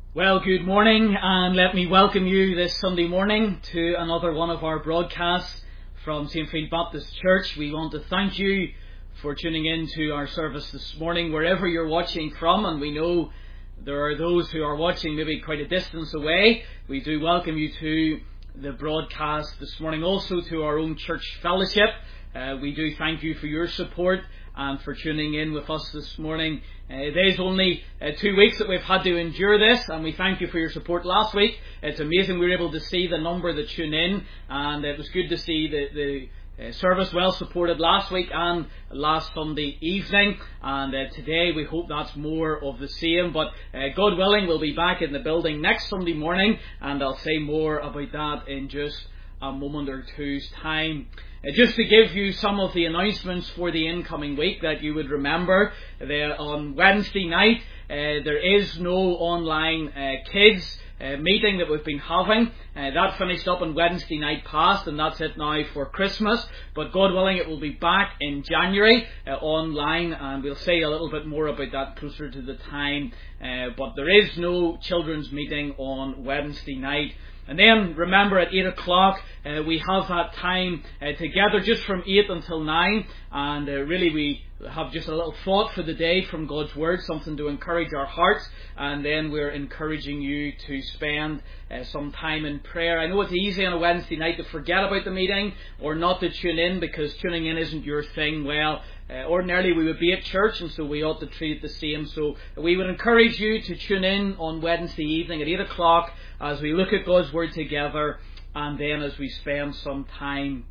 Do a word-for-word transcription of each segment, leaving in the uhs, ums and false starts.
Well, good morning, and let me welcome you this Sunday morning to another one of our broadcasts from Saint Field Baptist Church. We want to thank you for tuning in to our service this morning, wherever you're watching from, and we know there are those who are watching maybe quite a distance away. We do welcome you to the broadcast this morning, also to our own church fellowship. Uh, we do thank you for your support and for tuning in with us this morning. Uh, it is only uh, two weeks that we've had to endure this, and we thank you for your support last week. It's amazing we were able to see the number that tune in, and it was good to see the, the uh, service well supported last week and last Sunday evening, and uh, today we hope that's more of the same. But uh, God willing, we'll be back in the building next Sunday morning, and I'll say more about that in just a moment or two's time. Uh, just to give you some of the announcements for the incoming week that you would remember, there on Wednesday night uh, there is no online uh, kids uh, meeting that we've been having. Uh, that finished up on Wednesday night past, and that's it now for Christmas. But God willing, it will be back in January uh, online, and we'll say a little bit more about that closer to the time. Uh, but there is no children's meeting on Wednesday night. And then, remember, at eight o'clock, uh, we have that time uh, together just from eight until nine. And uh, really we have just a little thought for the day from God's Word, something to encourage our hearts. And then we're encouraging you to spend uh, some time in prayer. I know it's easy on a Wednesday night to forget about the meeting or not to tune in because tuning in isn't your thing. Well, Uh, ordinarily we would be at church, and so we ought to treat it the same. So we would encourage you to tune in on Wednesday evening at eight o'clock as we look at God's Word together, and then as we spend some time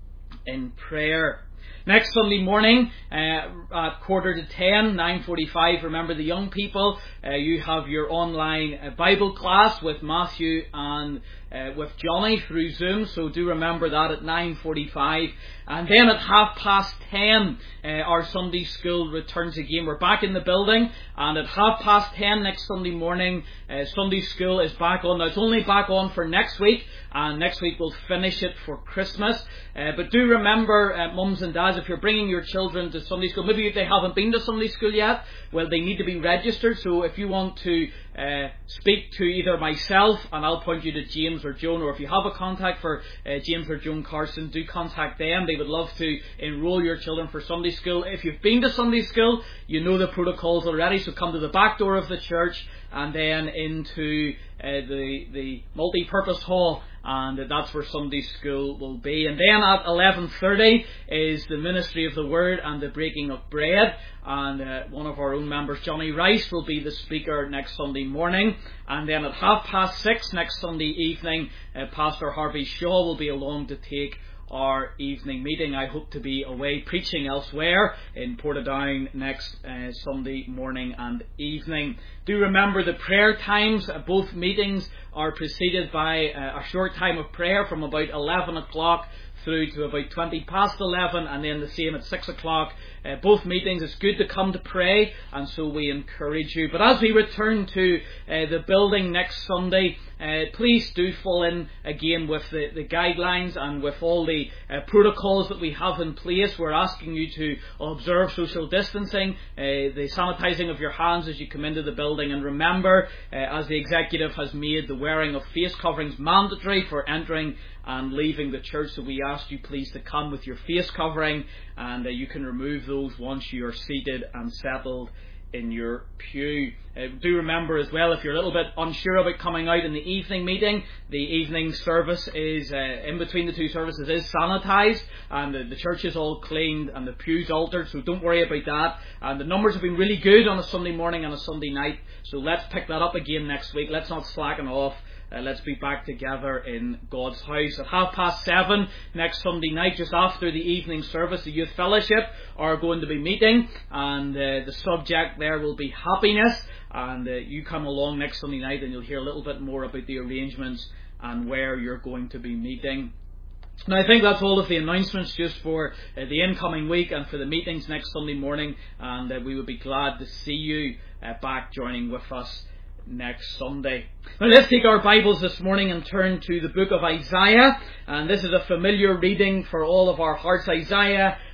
in prayer. Next Sunday morning uh, at quarter to ten, nine forty-five, remember the young people, uh, you have your online uh, Bible class with Matthew and uh, with Johnny through Zoom, so do remember that at nine forty-five. And then at half past ten, uh, our Sunday school returns again. We're back in the building, and at half past ten next Sunday morning, uh, Sunday school is back on. Now, it's only back on for next week, and next week we'll finish it for Christmas. Uh, but do remember, uh, mums and dads, if you're bringing your children to Sunday school, maybe they haven't been to Sunday school yet, well, they need to be registered. So if you want to uh, speak to either myself, and I'll point you to James or Joan, or if you have a contact for uh, James or Joan Carson, do contact them. They would love to enrol your children for Sunday school. If you've been to Sunday school, you know the protocols already, so come to the back door of the church and then into uh, the, the multi-purpose hall, and that's where Sunday school will be. And then at eleven thirty is the ministry of the Word and the breaking of bread, and uh, one of our own members, Johnny Rice, will be the speaker next Sunday morning. And then at half past six next Sunday evening, uh, Pastor Harvey Shaw will be along to take our evening meeting. I hope to be away preaching elsewhere in Portadown next uh, Sunday morning and evening. Do remember the prayer times. Uh, both meetings are preceded by uh, a short time of prayer from about eleven o'clock through to about twenty past eleven, and then the same at six o'clock. Uh, both meetings, it's good to come to pray, and so we encourage you. But as we return to uh, the building next Sunday, uh, please do fall in again with the, the guidelines and with all the uh, protocols that we have in place. We're asking you to observe social distancing, uh, the sanitising of your hands as you come into the building, and remember, uh, as the executive has made the wearing of face coverings mandatory for entering and leaving the church, so we ask you please to come with your face covering, and uh, you can remove those once you are seated and settled in your pew. Uh, do remember as well, if you're a little bit unsure about coming out in the evening meeting, the evening service is, uh, in between the two services, is sanitised, and the, the church is all cleaned and the pews altered, so don't worry about that. And the numbers have been really good on a Sunday morning and a Sunday night, so let's pick that up again next week. Let's not slacken off. Uh, let's be back together in God's house. At half past seven next Sunday night, just after the evening service, the Youth Fellowship are going to be meeting, and uh, the subject there will be happiness. And uh, you come along next Sunday night and you'll hear a little bit more about the arrangements and where you're going to be meeting. Now, I think that's all of the announcements just for uh, the incoming week and for the meetings next Sunday morning, and uh, we would be glad to see you uh, back joining with us next Sunday. Now let's take our Bibles this morning and turn to the book of Isaiah, and this is a familiar reading for all of our hearts. Isaiah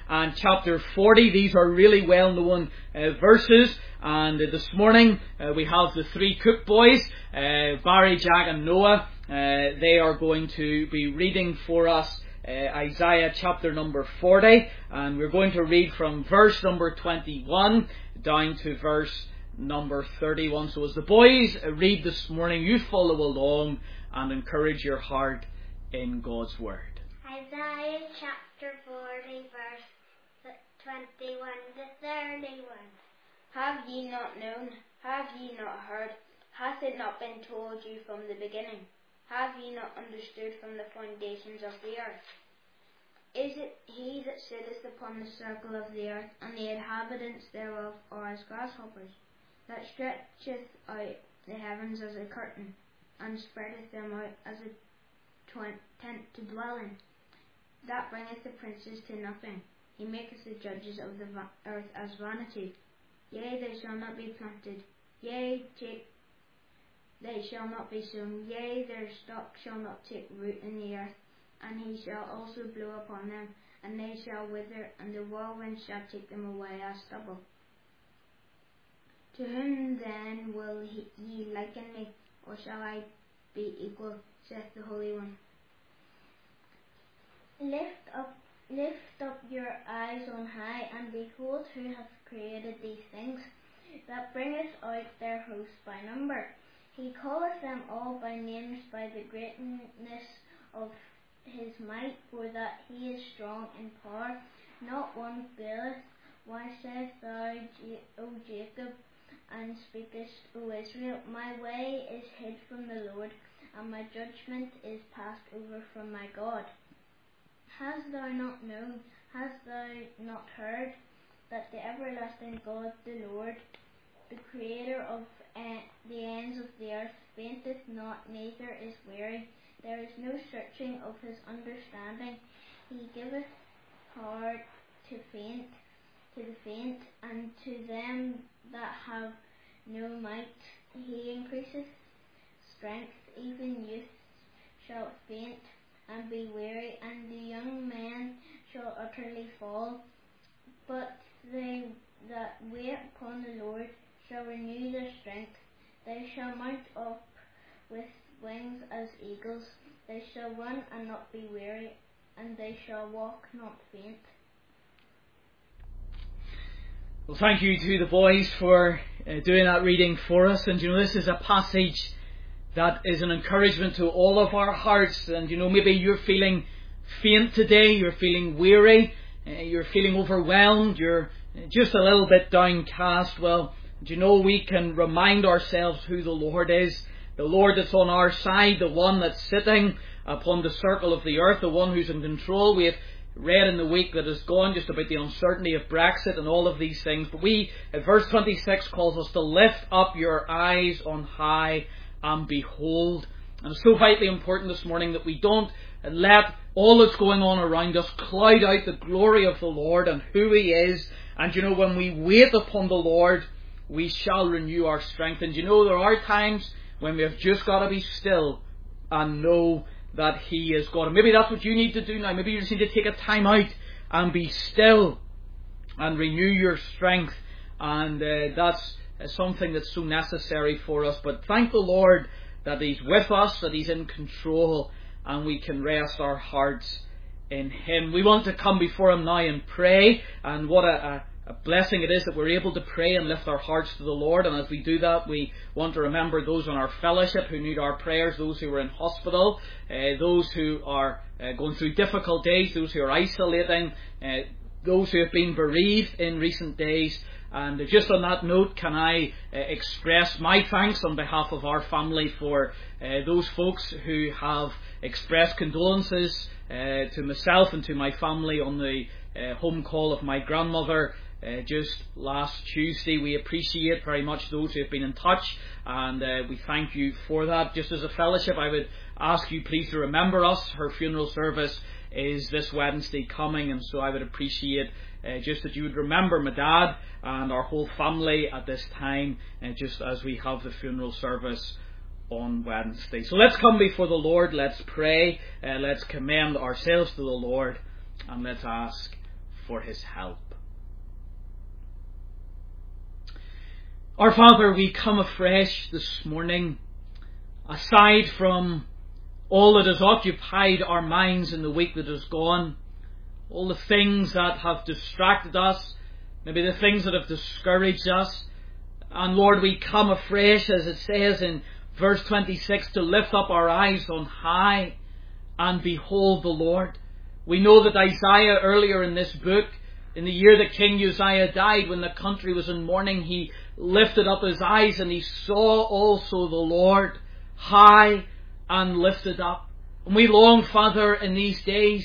and chapter forty. These are really well-known uh, verses. And uh, this morning uh, we have the three Cook boys, uh, Barry, Jack and Noah. Uh, they are going to be reading for us uh, Isaiah chapter number forty. And we're going to read from verse number twenty-one down to verse number thirty-one. So as the boys read this morning, you follow along and encourage your heart in God's Word. Isaiah chapter forty, verse twenty-one to thirty-one. Have ye not known? Have ye not heard? Hath it not been told you from the beginning? Have ye not understood from the foundations of the earth? Is it he that sitteth upon the circle of the earth, and the inhabitants thereof are as grasshoppers, that stretcheth out the heavens as a curtain, and spreadeth them out as a tent to dwell in, that bringeth the princes to nothing. He maketh the judges of the va- earth as vanity. Yea, they shall not be planted. Yea, take, they shall not be sown. Yea, their stock shall not take root in the earth. And he shall also blow upon them, and they shall wither, and the whirlwind shall take them away as stubble. To whom then will he, ye liken me, or shall I be equal, saith the Holy One? Lift up, lift up your eyes on high, and behold who hath created these things, that bringeth out their host by number. He calleth them all by names, by the greatness of his might, for that he is strong in power. Not one faileth. Why sayest thou, O Jacob, and speakest, O Israel, my way is hid from the Lord, and my judgment is passed over from my God. Hast thou not known, hast thou not heard, that the everlasting God, the Lord, the creator of uh, the ends of the earth, fainteth not, neither is weary. There is no searching of his understanding. He giveth power to faint, to the faint, and to them that have no might. He increaseth strength. Even youth shall faint and be weary, and the young men shall utterly fall. But they that wait upon the Lord shall renew their strength. They shall mount up with wings as eagles. They shall run and not be weary, and they shall walk not faint. Well, thank you to the boys for uh, doing that reading for us. And you know, this is a passage that is an encouragement to all of our hearts. And you know, maybe you're feeling faint today, you're feeling weary, uh, you're feeling overwhelmed, you're just a little bit downcast. Well, do you know, we can remind ourselves who the Lord is. The Lord that's on our side, the one that's sitting upon the circle of the earth, the one who's in control. We have read in the week that has gone just about the uncertainty of Brexit and all of these things. But we, at verse twenty-six, calls us to lift up your eyes on high and behold. And it's so vitally important this morning that we don't let all that's going on around us cloud out the glory of the Lord and who He is. And you know, when we wait upon the Lord, we shall renew our strength. And you know, there are times when we have just got to be still and know that He is God. And maybe that's what you need to do now. Maybe you just need to take a time out and be still and renew your strength. And uh, that's uh, something that's so necessary for us. But thank the Lord that He's with us, that He's in control, and we can rest our hearts in Him. We want to come before Him now and pray. And what a, a A blessing it is that we're able to pray and lift our hearts to the Lord. And as we do that, we want to remember those in our fellowship who need our prayers, those who are in hospital, uh, those who are uh, going through difficult days, those who are isolating, uh, those who have been bereaved in recent days. And just on that note, can I uh, express my thanks on behalf of our family for uh, those folks who have expressed condolences uh, to myself and to my family on the uh, home call of my grandmother Uh, just last Tuesday. We appreciate very much those who have been in touch, and uh, we thank you for that. Just as a fellowship, I would ask you please to remember us. Her funeral service is this Wednesday coming, and so I would appreciate uh, just that you would remember my dad and our whole family at this time, uh, just as we have the funeral service on Wednesday. So let's come before the Lord, let's pray, uh, let's commend ourselves to the Lord, and let's ask for his help. Our Father, we come afresh this morning, aside from all that has occupied our minds in the week that has gone, all the things that have distracted us, maybe the things that have discouraged us. And Lord, we come afresh, as it says in verse twenty-six, to lift up our eyes on high and behold the Lord. We know that Isaiah, earlier in this book, in the year that King Uzziah died, when the country was in mourning, he lifted up his eyes and he saw also the Lord high and lifted up. And we long, Father, in these days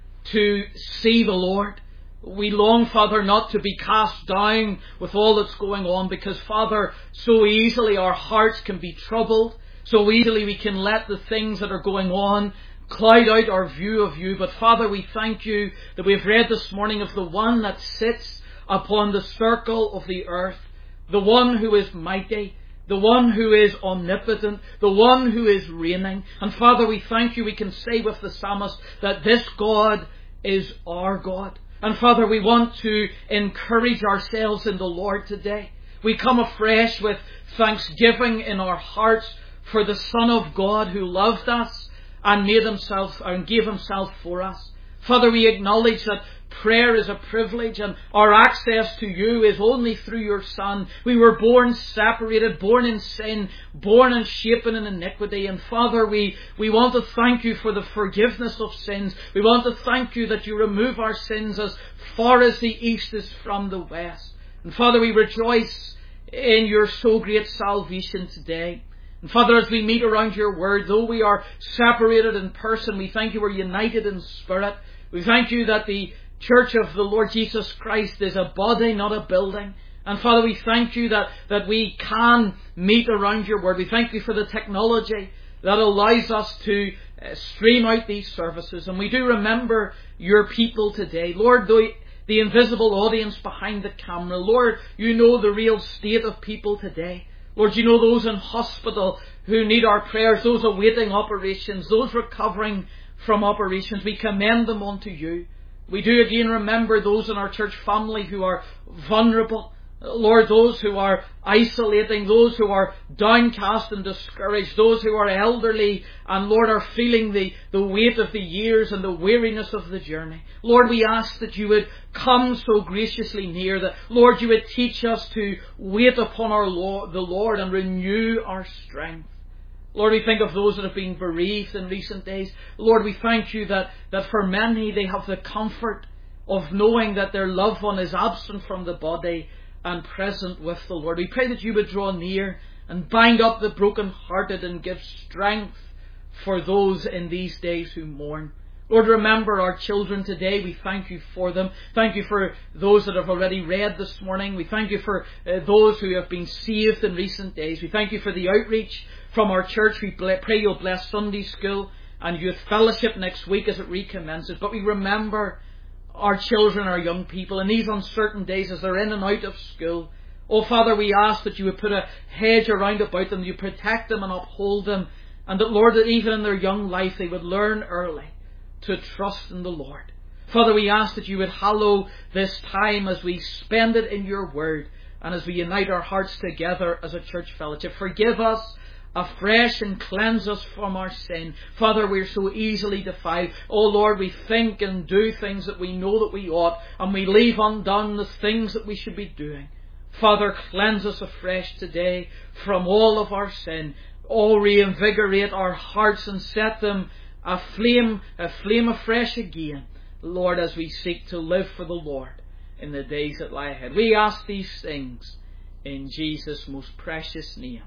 to see the Lord. We long, Father, not to be cast down with all that's going on, because, Father, so easily our hearts can be troubled. So easily we can let the things that are going on cloud out our view of you. But, Father, we thank you that we've read this morning of the one that sits upon the circle of the earth, the one who is mighty, the one who is omnipotent, the one who is reigning. And, Father, we thank you, we can say with the psalmist that this God is our God. And, Father, we want to encourage ourselves in the Lord today. We come afresh with thanksgiving in our hearts for the Son of God who loved us and made himself and gave himself for us. Father, we acknowledge that prayer is a privilege, and our access to you is only through your Son. We were born separated, born in sin, born and shapen in iniquity. And Father, we, we want to thank you for the forgiveness of sins. We want to thank you that you remove our sins as far as the east is from the west. And Father, we rejoice in your so great salvation today. And Father, as we meet around your word, though we are separated in person, we thank you we're united in spirit. We thank you that the Church of the Lord Jesus Christ is a body, not a building. And Father, we thank you that, that we can meet around your word. We thank you for the technology that allows us to uh, stream out these services. And we do remember your people today. Lord, the, the invisible audience behind the camera. Lord, you know the real state of people today. Lord, you know those in hospital who need our prayers, those awaiting operations, those recovering from operations. We commend them unto you. We do again remember those in our church family who are vulnerable. Lord, those who are isolating, those who are downcast and discouraged, those who are elderly and, Lord, are feeling the, the weight of the years and the weariness of the journey. Lord, we ask that you would come so graciously near, that, Lord, you would teach us to wait upon our Lord, the Lord, and renew our strength. Lord, we think of those that have been bereaved in recent days. Lord, we thank you that, that for many they have the comfort of knowing that their loved one is absent from the body and present with the Lord. We pray that you would draw near and bind up the brokenhearted and give strength for those in these days who mourn. Lord, remember our children today. We thank you for them. Thank you for those that have already read this morning. We thank you for uh, those who have been saved in recent days. We thank you for the outreach from our church. We pray you'll bless Sunday school and youth fellowship next week as it recommences. But we remember our children, our young people, in these uncertain days as they're in and out of school. Oh, Father, we ask that you would put a hedge around about them, you protect them and uphold them, and that, Lord, that even in their young life they would learn early to trust in the Lord. Father, we ask that you would hallow this time as we spend it in your word and as we unite our hearts together as a church fellowship. Forgive us afresh and cleanse us from our sin. Father, we're so easily defiled. Oh Lord, we think and do things that we know that we ought, and we leave undone the things that we should be doing. Father, cleanse us afresh today from all of our sin. Oh, reinvigorate our hearts and set them aflame, aflame afresh again, Lord, as we seek to live for the Lord in the days that lie ahead. We ask these things in Jesus' most precious name.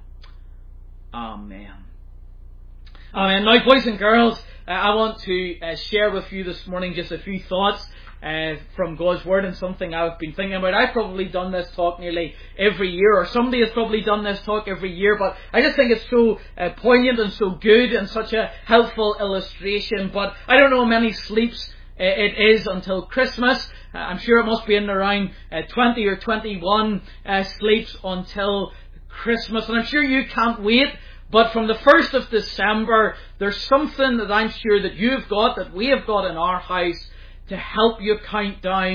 Amen. Amen. Now, boys and girls, uh, I want to uh, share with you this morning just a few thoughts uh, from God's Word, and something I've been thinking about. I've probably done this talk nearly every year, or somebody has probably done this talk every year, but I just think it's so uh, poignant and so good and such a helpful illustration. But I don't know how many sleeps uh, it is until Christmas. Uh, I'm sure it must be in around uh, twenty or twenty-one uh, sleeps until Christmas, and I'm sure you can't wait. But from the first of December, there's something that I'm sure that you've got, that we have got in our house, to help you count down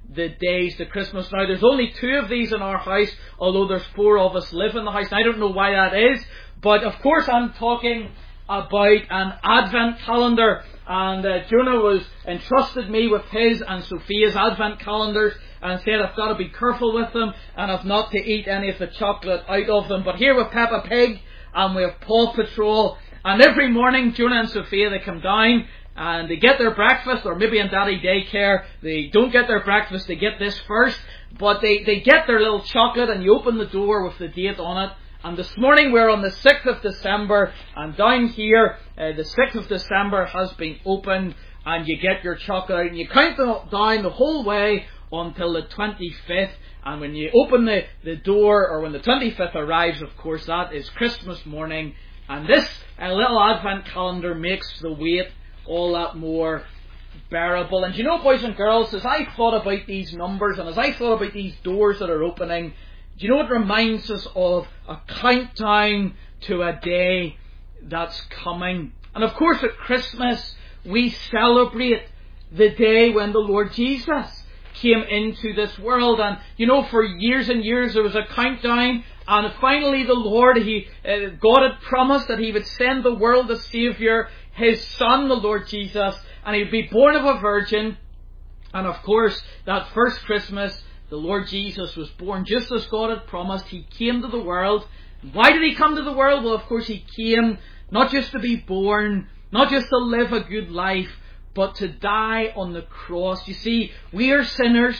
the days to Christmas. Now, there's only two of these in our house, although there's four of us live in the house. And I don't know why that is, but of course I'm talking about an Advent calendar. And uh, Jonah was entrusted me with his and Sophia's Advent calendars and said I've got to be careful with them and I've not to eat any of the chocolate out of them. But here with Peppa Pig and we have Paw Patrol, and every morning Jonah and Sophia, they come down and they get their breakfast, or maybe in Daddy Daycare they don't get their breakfast, they get this first, but they, they get their little chocolate and you open the door with the date on it. And this morning we're on the sixth of December, and down here uh, the sixth of December has been opened, and you get your chocolate out and you count down the whole way until the twenty-fifth. And when you open the, the door, or when the twenty-fifth arrives, of course, that is Christmas morning. And this uh, little Advent calendar makes the wait all that more bearable. And you know, boys and girls, as I thought about these numbers and as I thought about these doors that are opening, do you know it reminds us of a countdown to a day that's coming? And of course at Christmas we celebrate the day when the Lord Jesus came into this world. And you know, for years and years there was a countdown, and finally the Lord, he uh, God had promised that He would send the world a Saviour, His Son, the Lord Jesus, and He would be born of a virgin. And of course that first Christmas the Lord Jesus was born just as God had promised. He came to the world. Why did He come to the world? Well, of course He came not just to be born, not just to live a good life, but to die on the cross. You see, we are sinners.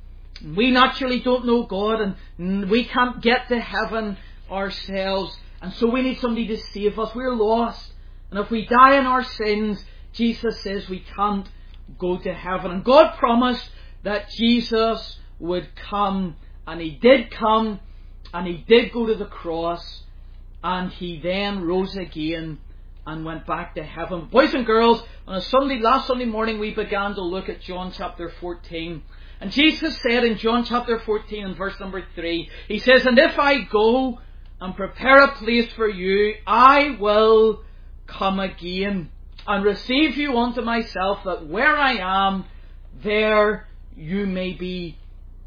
We naturally don't know God, and we can't get to heaven ourselves. And so we need somebody to save us. We're lost. And if we die in our sins, Jesus says we can't go to heaven. And God promised that Jesus would come, and He did come, and He did go to the cross, and He then rose again and went back to heaven. Boys and girls, on a Sunday, last Sunday morning we began to look at John chapter fourteen, and Jesus said in John chapter fourteen and verse number three, He says, "And if I go and prepare a place for you, I will come again and receive you unto myself, that where I am, there you may be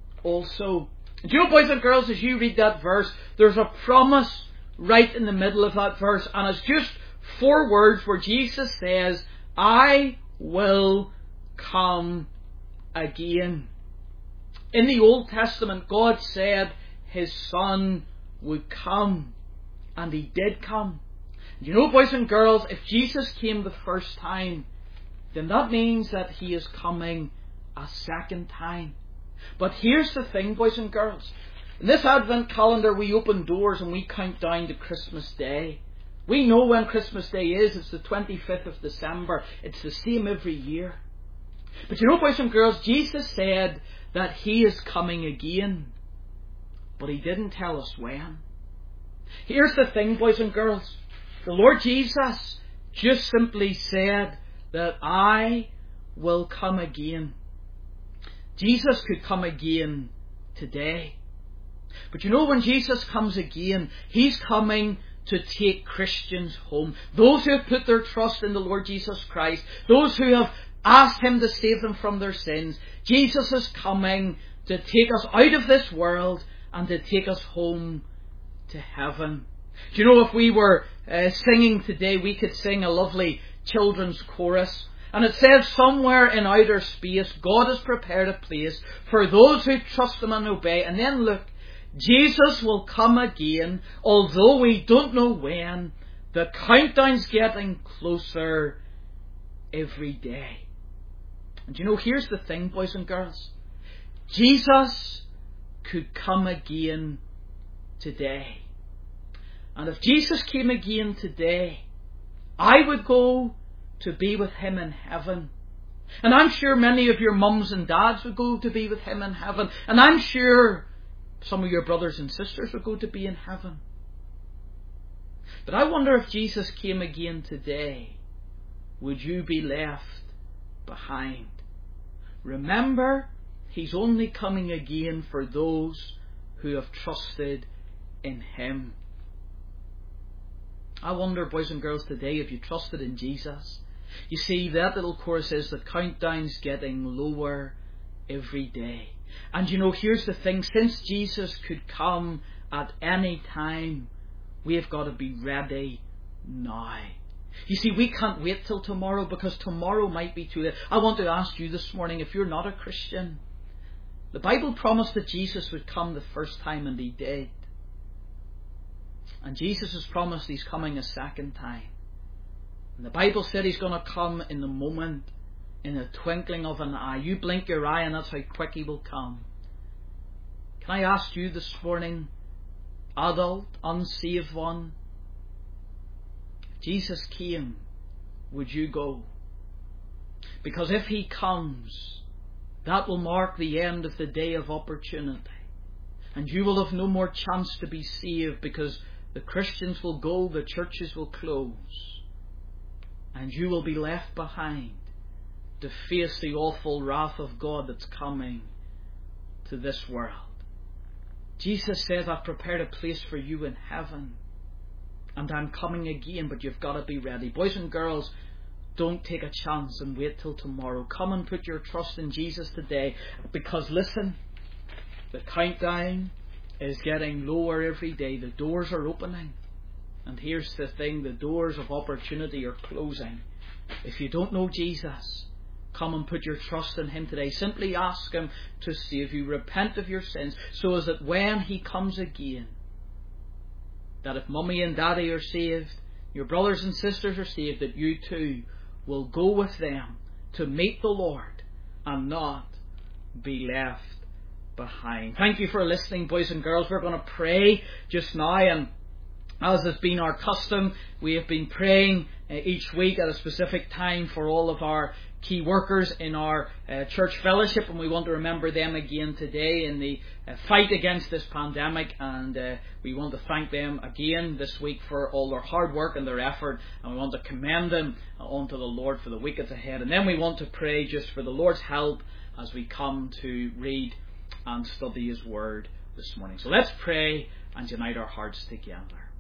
also." Do you know, boys and girls, as you read that verse, there's a promise right in the middle of that verse, and it's just four words where Jesus says, "I will come again." In the Old Testament, God said His Son would come, and He did come. You know, boys and girls, if Jesus came the first time, then that means that He is coming a second time. But here's the thing, boys and girls. In this Advent calendar we open doors and we count down to Christmas Day. We know when Christmas Day is. It's the twenty-fifth of December. It's the same every year. But you know, boys and girls, Jesus said that He is coming again. But He didn't tell us when. Here's the thing, boys and girls. The Lord Jesus just simply said that I will come again. Jesus could come again today. But you know, when Jesus comes again, He's coming to take Christians home. Those who have put their trust in the Lord Jesus Christ, those who have asked Him to save them from their sins, Jesus is coming to take us out of this world and to take us home to heaven. Do you know, if we were uh, singing today, we could sing a lovely children's chorus. And it says, somewhere in outer space, God has prepared a place for those who trust Him and obey. And then look, Jesus will come again, although we don't know when. The countdown's getting closer every day. And you know, here's the thing, boys and girls. Jesus could come again today. And if Jesus came again today, I would go to be with Him in heaven. And I'm sure many of your mums and dads would go to be with Him in heaven. And I'm sure some of your brothers and sisters would go to be in heaven. But I wonder, if Jesus came again today, would you be left behind? Remember, He's only coming again for those who have trusted in Him. I wonder, boys and girls, today, if you trusted in Jesus. You see, that little chorus says the countdown's getting lower every day. And you know, here's the thing, since Jesus could come at any time, we have got to be ready now. You see, we can't wait till tomorrow, because tomorrow might be too late. I want to ask you this morning, if you're not a Christian, the Bible promised that Jesus would come the first time, and he did. And Jesus has promised he's coming a second time. And the Bible said he's going to come in the moment, in a twinkling of an eye. You blink your eye and that's how quick he will come. Can I ask you this morning, adult, unsaved one, if Jesus came, would you go? Because if he comes, that will mark the end of the day of opportunity. And you will have no more chance to be saved, because the Christians will go, the churches will close, and you will be left behind to face the awful wrath of God that's coming to this world. Jesus says, I've prepared a place for you in heaven, and I'm coming again, but you've got to be ready. Boys and girls, don't take a chance and wait till tomorrow. Come and put your trust in Jesus today, because listen, the countdown is getting lower every day. The doors are opening. And here's the thing, the doors of opportunity are closing. If you don't know Jesus, come and put your trust in him today. Simply ask him to save you. Repent of your sins, so as that when he comes again, that if mummy and daddy are saved, your brothers and sisters are saved, that you too will go with them to meet the Lord and not be left behind. Thank you for listening, boys and girls. We're going to pray just now, and as has been our custom, we have been praying uh, each week at a specific time for all of our key workers in our uh, church fellowship, and we want to remember them again today in the uh, fight against this pandemic, and uh, we want to thank them again this week for all their hard work and their effort, and we want to commend them unto the Lord for the week that's ahead. And then we want to pray just for the Lord's help as we come to read and study his word this morning. So let's pray and unite our hearts together.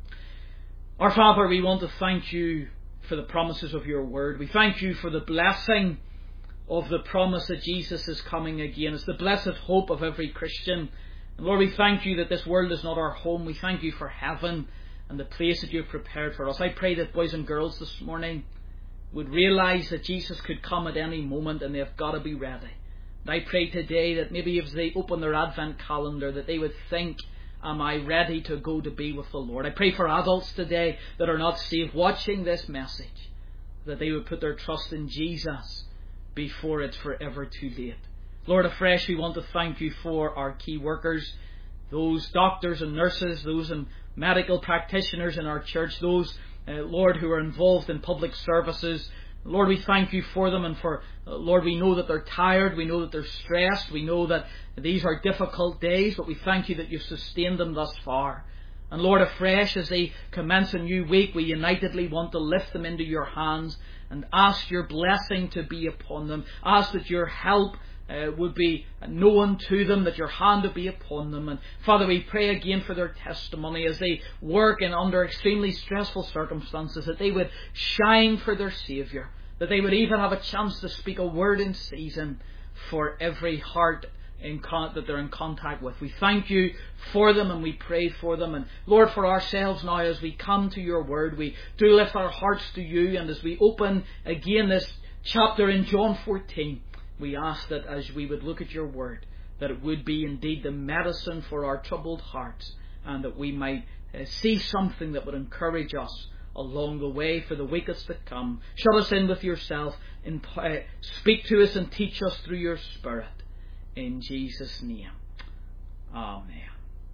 Our Father, we want to thank you for the promises of your word. We thank you for the blessing of the promise that Jesus is coming again. It's the blessed hope of every Christian. And Lord, we thank you that this world is not our home. We thank you for heaven and the place that you've prepared for us. I pray that boys and girls this morning would realize that Jesus could come at any moment, and they've got to be ready. And I pray today that maybe as they open their Advent calendar, that they would think, am I ready to go to be with the Lord? I pray for adults today that are not saved, watching this message, that they would put their trust in Jesus before it's forever too late. Lord, afresh we want to thank you for our key workers, those doctors and nurses, those and medical practitioners in our church, those, uh, Lord, who are involved in public services. Lord, we thank you for them, and for, uh, Lord, we know that they're tired, we know that they're stressed, we know that these are difficult days, but we thank you that you've sustained them thus far. And Lord, afresh as they commence a new week, we unitedly want to lift them into your hands and ask your blessing to be upon them. Ask that your help uh, would be known to them, that your hand would be upon them. And Father, we pray again for their testimony as they work in under extremely stressful circumstances, that they would shine for their Saviour, that they would even have a chance to speak a word in season for every heart in con- that they're in contact with. We thank you for them, and we pray for them. And Lord, for ourselves now as we come to your word, we do lift our hearts to you, and as we open again this chapter in John fourteen, we ask that as we would look at your word, that it would be indeed the medicine for our troubled hearts, and that we might uh, see something that would encourage us along the way for the week that's to come. Shut us in with yourself, and uh, speak to us and teach us through your Spirit. In Jesus' name. Amen.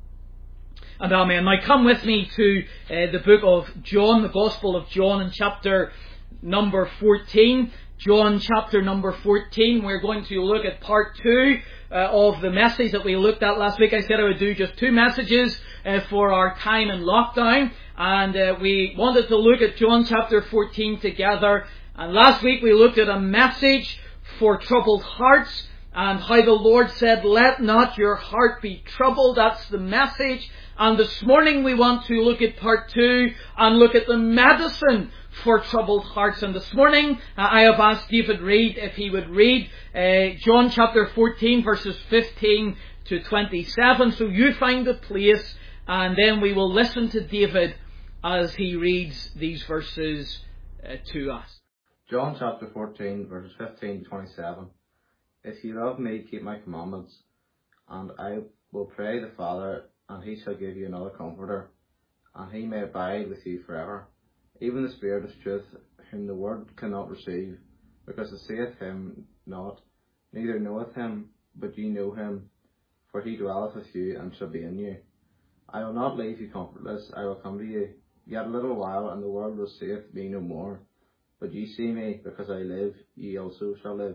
And amen. Now come with me to uh, the book of John, the Gospel of John, in chapter number fourteen. John chapter number fourteen. We're going to look at part two uh, of the message that we looked at last week. I said I would do just two messages uh, for our time in lockdown. And uh, we wanted to look at John chapter fourteen together. And last week we looked at a message for troubled hearts, and how the Lord said, let not your heart be troubled. That's the message. And this morning we want to look at part two and look at the medicine for troubled hearts. And this morning uh, I have asked David Reid if he would read uh, John chapter fourteen verses fifteen to twenty-seven. So you find the place and then we will listen to David as he reads these verses uh, to us. John chapter fourteen verses fifteen to twenty-seven. If you love me, keep my commandments, and I will pray the Father, and he shall give you another comforter, and he may abide with you forever, even the Spirit of truth, whom the world cannot receive, because it seeth him not, neither knoweth him, but ye know him, for he dwelleth with you, and shall be in you. I will not leave you comfortless, I will come to you. Yet a little while, and the world will seeth me no more. But ye see me, because I live, ye also shall live.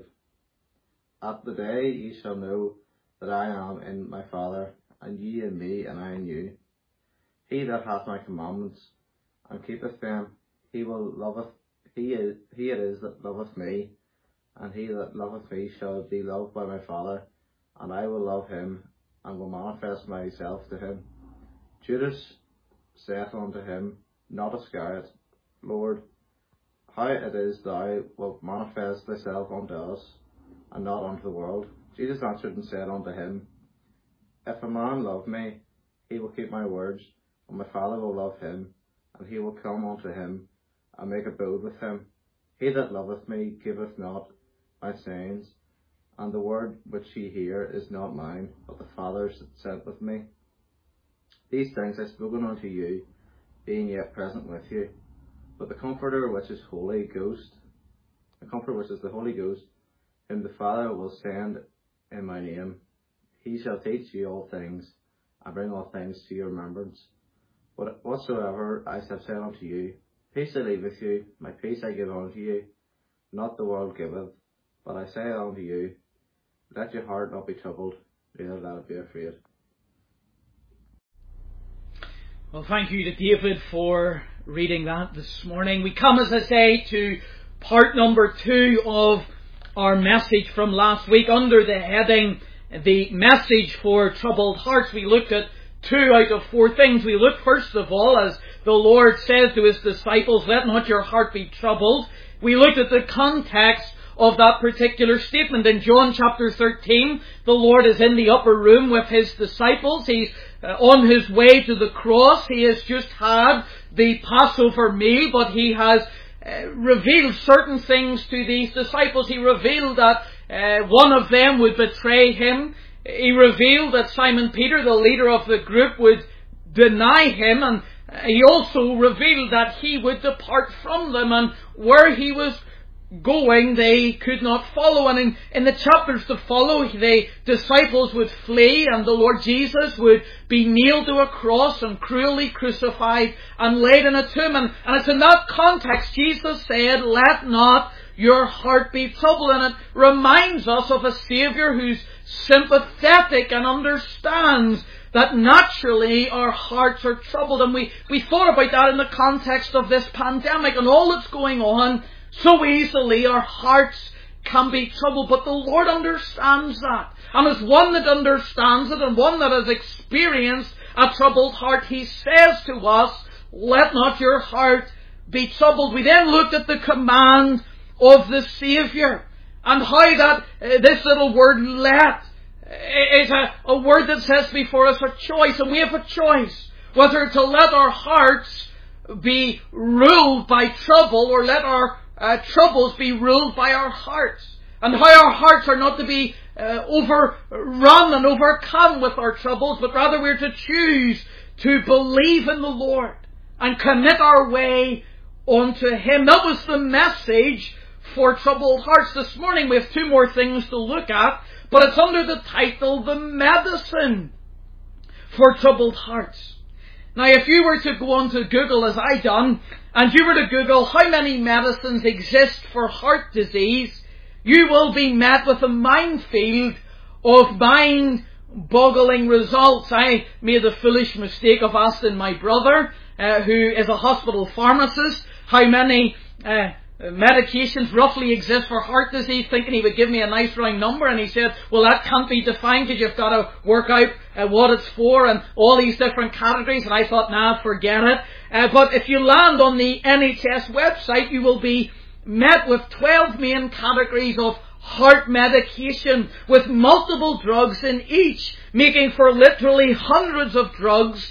At the day ye shall know that I am in my Father, and ye in me, and I in you. He that hath my commandments, and keepeth them, he will loveth, he is, he it is that loveth me, and he that loveth me shall be loved by my Father, and I will love him, and will manifest myself to him. Judas saith unto him, not Iscariot, Lord, how it is thou wilt manifest thyself unto us, and not unto the world? Jesus answered and said unto him, If a man love me, he will keep my words, and my Father will love him, and he will come unto him, and make abode with him. He that loveth me giveth not my sayings, and the word which ye hear is not mine, but the Father's that sent with me. These things I have spoken unto you, being yet present with you. But the Comforter, which is Holy Ghost, the Comforter which is the Holy Ghost, whom the Father will send in my name, he shall teach you all things, and bring all things to your remembrance. But whatsoever I have said unto you, peace I leave with you, my peace I give unto you, not the world giveth, but I say unto you, let your heart not be troubled, neither let it be afraid. Well, thank you to David for reading that this morning. We come, as I say, to part number two of our message from last week under the heading, the message for troubled hearts. We looked at two out of four things. We looked first of all, as the Lord says to his disciples, let not your heart be troubled. We looked at the context of that particular statement. In John chapter thirteen, the Lord is in the upper room with his disciples. He's uh, on his way to the cross. He has just had the Passover meal, but he has uh, revealed certain things to these disciples. He revealed that uh, one of them would betray him. He revealed that Simon Peter, the leader of the group, would deny him, and he also revealed that he would depart from them, and where he was going they could not follow. And in, in the chapters to follow, the disciples would flee, and the Lord Jesus would be nailed to a cross and cruelly crucified and laid in a tomb. And, and it's in that context Jesus said, let not your heart be troubled. And it reminds us of a Saviour who's sympathetic and understands that naturally our hearts are troubled. And we, we thought about that in the context of this pandemic and all that's going on. So easily our hearts can be troubled, but the Lord understands that. And as one that understands it and one that has experienced a troubled heart, he says to us, let not your heart be troubled. We then looked at the command of the Saviour and how that uh, this little word let is a, a word that says before us a choice, and we have a choice whether to let our hearts be ruled by trouble or let our Uh, troubles be ruled by our hearts, and how our hearts are not to be uh, overrun and overcome with our troubles, but rather we're to choose to believe in the Lord and commit our way unto Him. That was the message for troubled hearts. This morning we have two more things to look at, but it's under the title, The Medicine for Troubled Hearts. Now, if you were to go on to Google, as I done, and you were to Google how many medicines exist for heart disease, you will be met with a minefield of mind-boggling results. I made the foolish mistake of asking my brother, uh, who is a hospital pharmacist, how many uh, medications roughly exist for heart disease, thinking he would give me a nice round number, and he said, well, that can't be defined because you've got to work out uh, what it's for and all these different categories. And I thought, nah, forget it. Uh, but if you land on the N H S website, you will be met with twelve main categories of heart medication, with multiple drugs in each, making for literally hundreds of drugs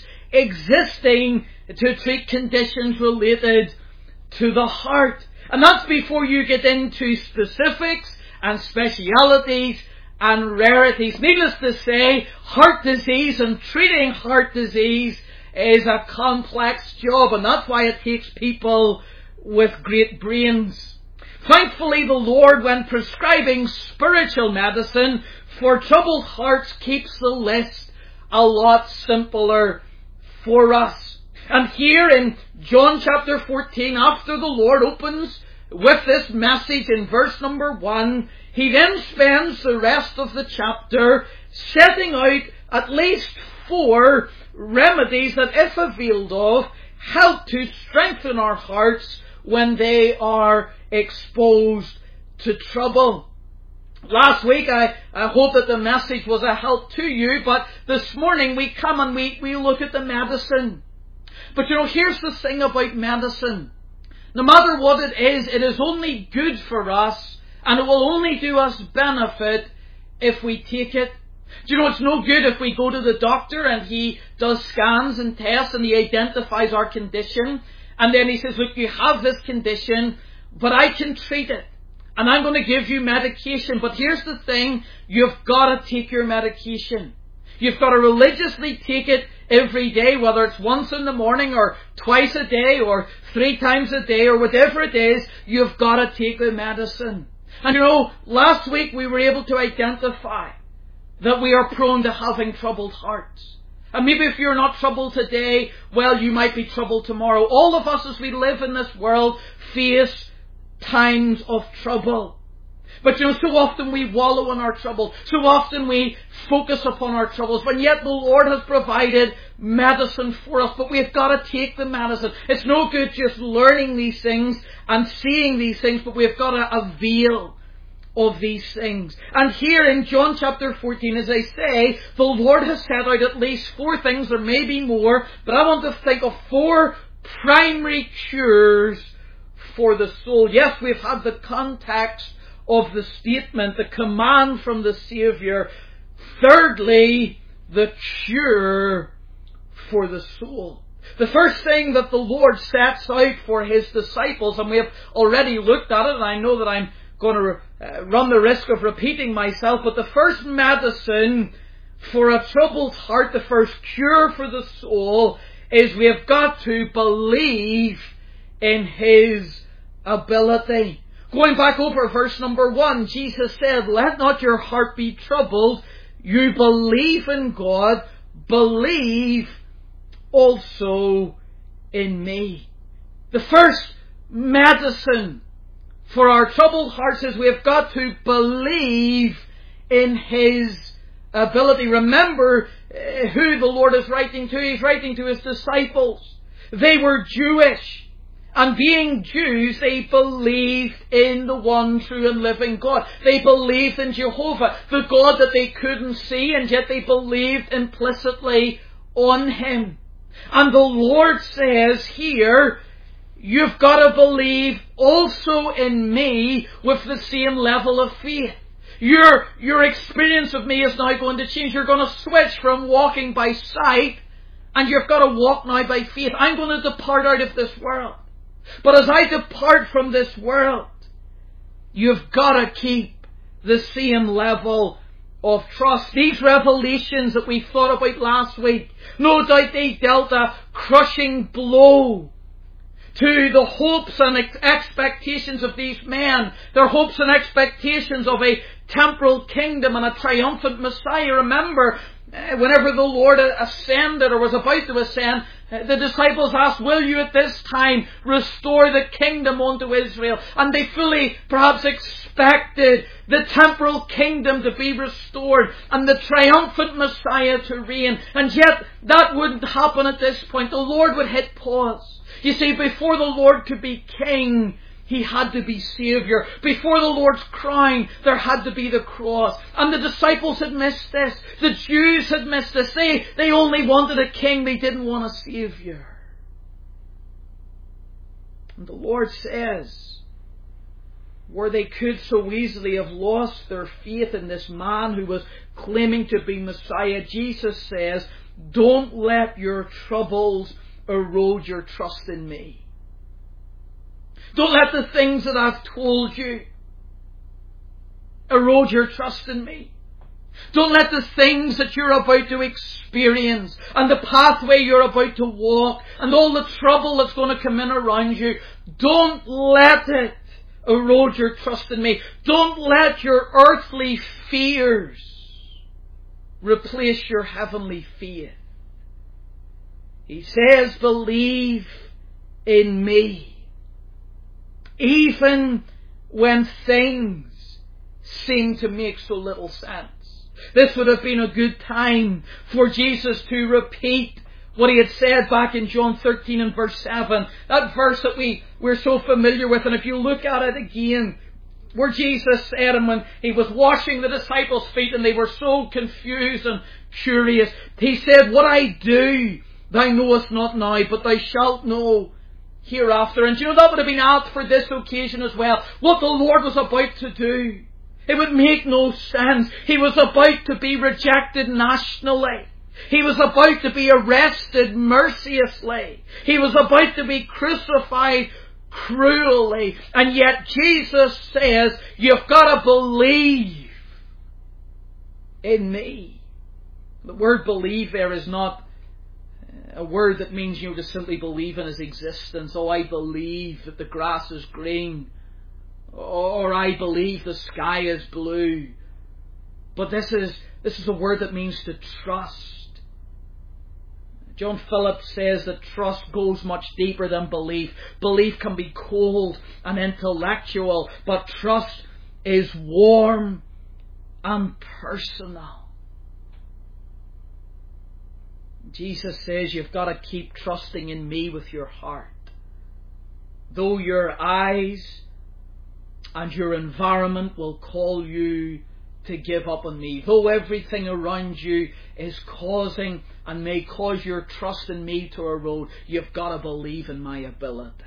existing to treat conditions related to the heart. And that's before you get into specifics and specialities and rarities. Needless to say, heart disease and treating heart disease is a complex job, and that's why it takes people with great brains. Thankfully, the Lord, when prescribing spiritual medicine for troubled hearts, keeps the list a lot simpler for us. And here in John chapter fourteen, after the Lord opens with this message in verse number one, he then spends the rest of the chapter setting out at least four remedies that, if availed of, help to strengthen our hearts when they are exposed to trouble. Last week I, I hope that the message was a help to you, but this morning we come and we, we look at the medicine. But you know, here's the thing about medicine. No matter what it is, it is only good for us, and it will only do us benefit if we take it. Do you know, it's no good if we go to the doctor and he does scans and tests and he identifies our condition, and then he says, look, you have this condition, but I can treat it, and I'm going to give you medication. But here's the thing, you've got to take your medication. You've got to religiously take it every day, whether it's once in the morning or twice a day or three times a day or whatever it is, you've got to take the medicine. And you know, last week we were able to identify that we are prone to having troubled hearts. And maybe if you're not troubled today, well, you might be troubled tomorrow. All of us as we live in this world face times of trouble. But you know, so often we wallow in our trouble. So often we focus upon our troubles. But yet the Lord has provided medicine for us. But we've got to take the medicine. It's no good just learning these things and seeing these things, but we've got to avail of these things. And here in John chapter fourteen, as I say, the Lord has set out at least four things. There may be more, but I want to think of four primary cures for the soul. Yes, we've had the context of the statement, the command from the Saviour. Thirdly, the cure for the soul. The first thing that the Lord sets out for His disciples, and we have already looked at it, and I know that I'm going to uh, run the risk of repeating myself, but the first medicine for a troubled heart, the first cure for the soul, is we have got to believe in His ability. Going back over verse number one, Jesus said, let not your heart be troubled. You believe in God, believe also in me. The first medicine for our troubled hearts is we have got to believe in His ability. Remember uh, who the Lord is writing to. He's writing to His disciples. They were Jewish. And being Jews, they believed in the one true and living God. They believed in Jehovah, the God that they couldn't see, and yet they believed implicitly on Him. And the Lord says here, you've got to believe also in me with the same level of faith. Your, your experience of me is now going to change. You're going to switch from walking by sight, and you've got to walk now by faith. I'm going to depart out of this world. But as I depart from this world, you've got to keep the same level of trust. These revelations that we thought about last week, no doubt they dealt a crushing blow to the hopes and expectations of these men. Their hopes and expectations of a temporal kingdom and a triumphant Messiah. Remember, whenever the Lord ascended or was about to ascend, the disciples asked, will you at this time restore the kingdom unto Israel? And they fully perhaps expected the temporal kingdom to be restored and the triumphant Messiah to reign. And yet that wouldn't happen at this point. The Lord would hit pause. You see, before the Lord could be king, he had to be Saviour. Before the Lord's crown, there had to be the cross. And the disciples had missed this. The Jews had missed this. They, they only wanted a king. They didn't want a Saviour. And the Lord says, where they could so easily have lost their faith in this man who was claiming to be Messiah, Jesus says, don't let your troubles erode your trust in me. Don't let the things that I've told you erode your trust in me. Don't let the things that you're about to experience and the pathway you're about to walk and all the trouble that's going to come in around you, don't let it erode your trust in me. Don't let your earthly fears replace your heavenly faith. He says, believe in me. Even when things seem to make so little sense. This would have been a good time for Jesus to repeat what he had said back in John thirteen and verse seven. That verse that we, we're so familiar with. And if you look at it again, where Jesus said, and when he was washing the disciples' feet and they were so confused and curious, he said, what I do, thou knowest not now, but thou shalt know hereafter. And you know, that would have been apt for this occasion as well. What the Lord was about to do. It would make no sense. He was about to be rejected nationally. He was about to be arrested mercilessly. He was about to be crucified cruelly. And yet Jesus says, you've got to believe in me. The word believe there is not a word that means, you know, to simply believe in his existence. Oh, I believe that the grass is green. Or I believe the sky is blue. But this is, this is a word that means to trust. John Phillips says that trust goes much deeper than belief. Belief can be cold and intellectual, but trust is warm and personal. Jesus says you've got to keep trusting in me with your heart. Though your eyes and your environment will call you to give up on me, though everything around you is causing and may cause your trust in me to erode, you've got to believe in my ability.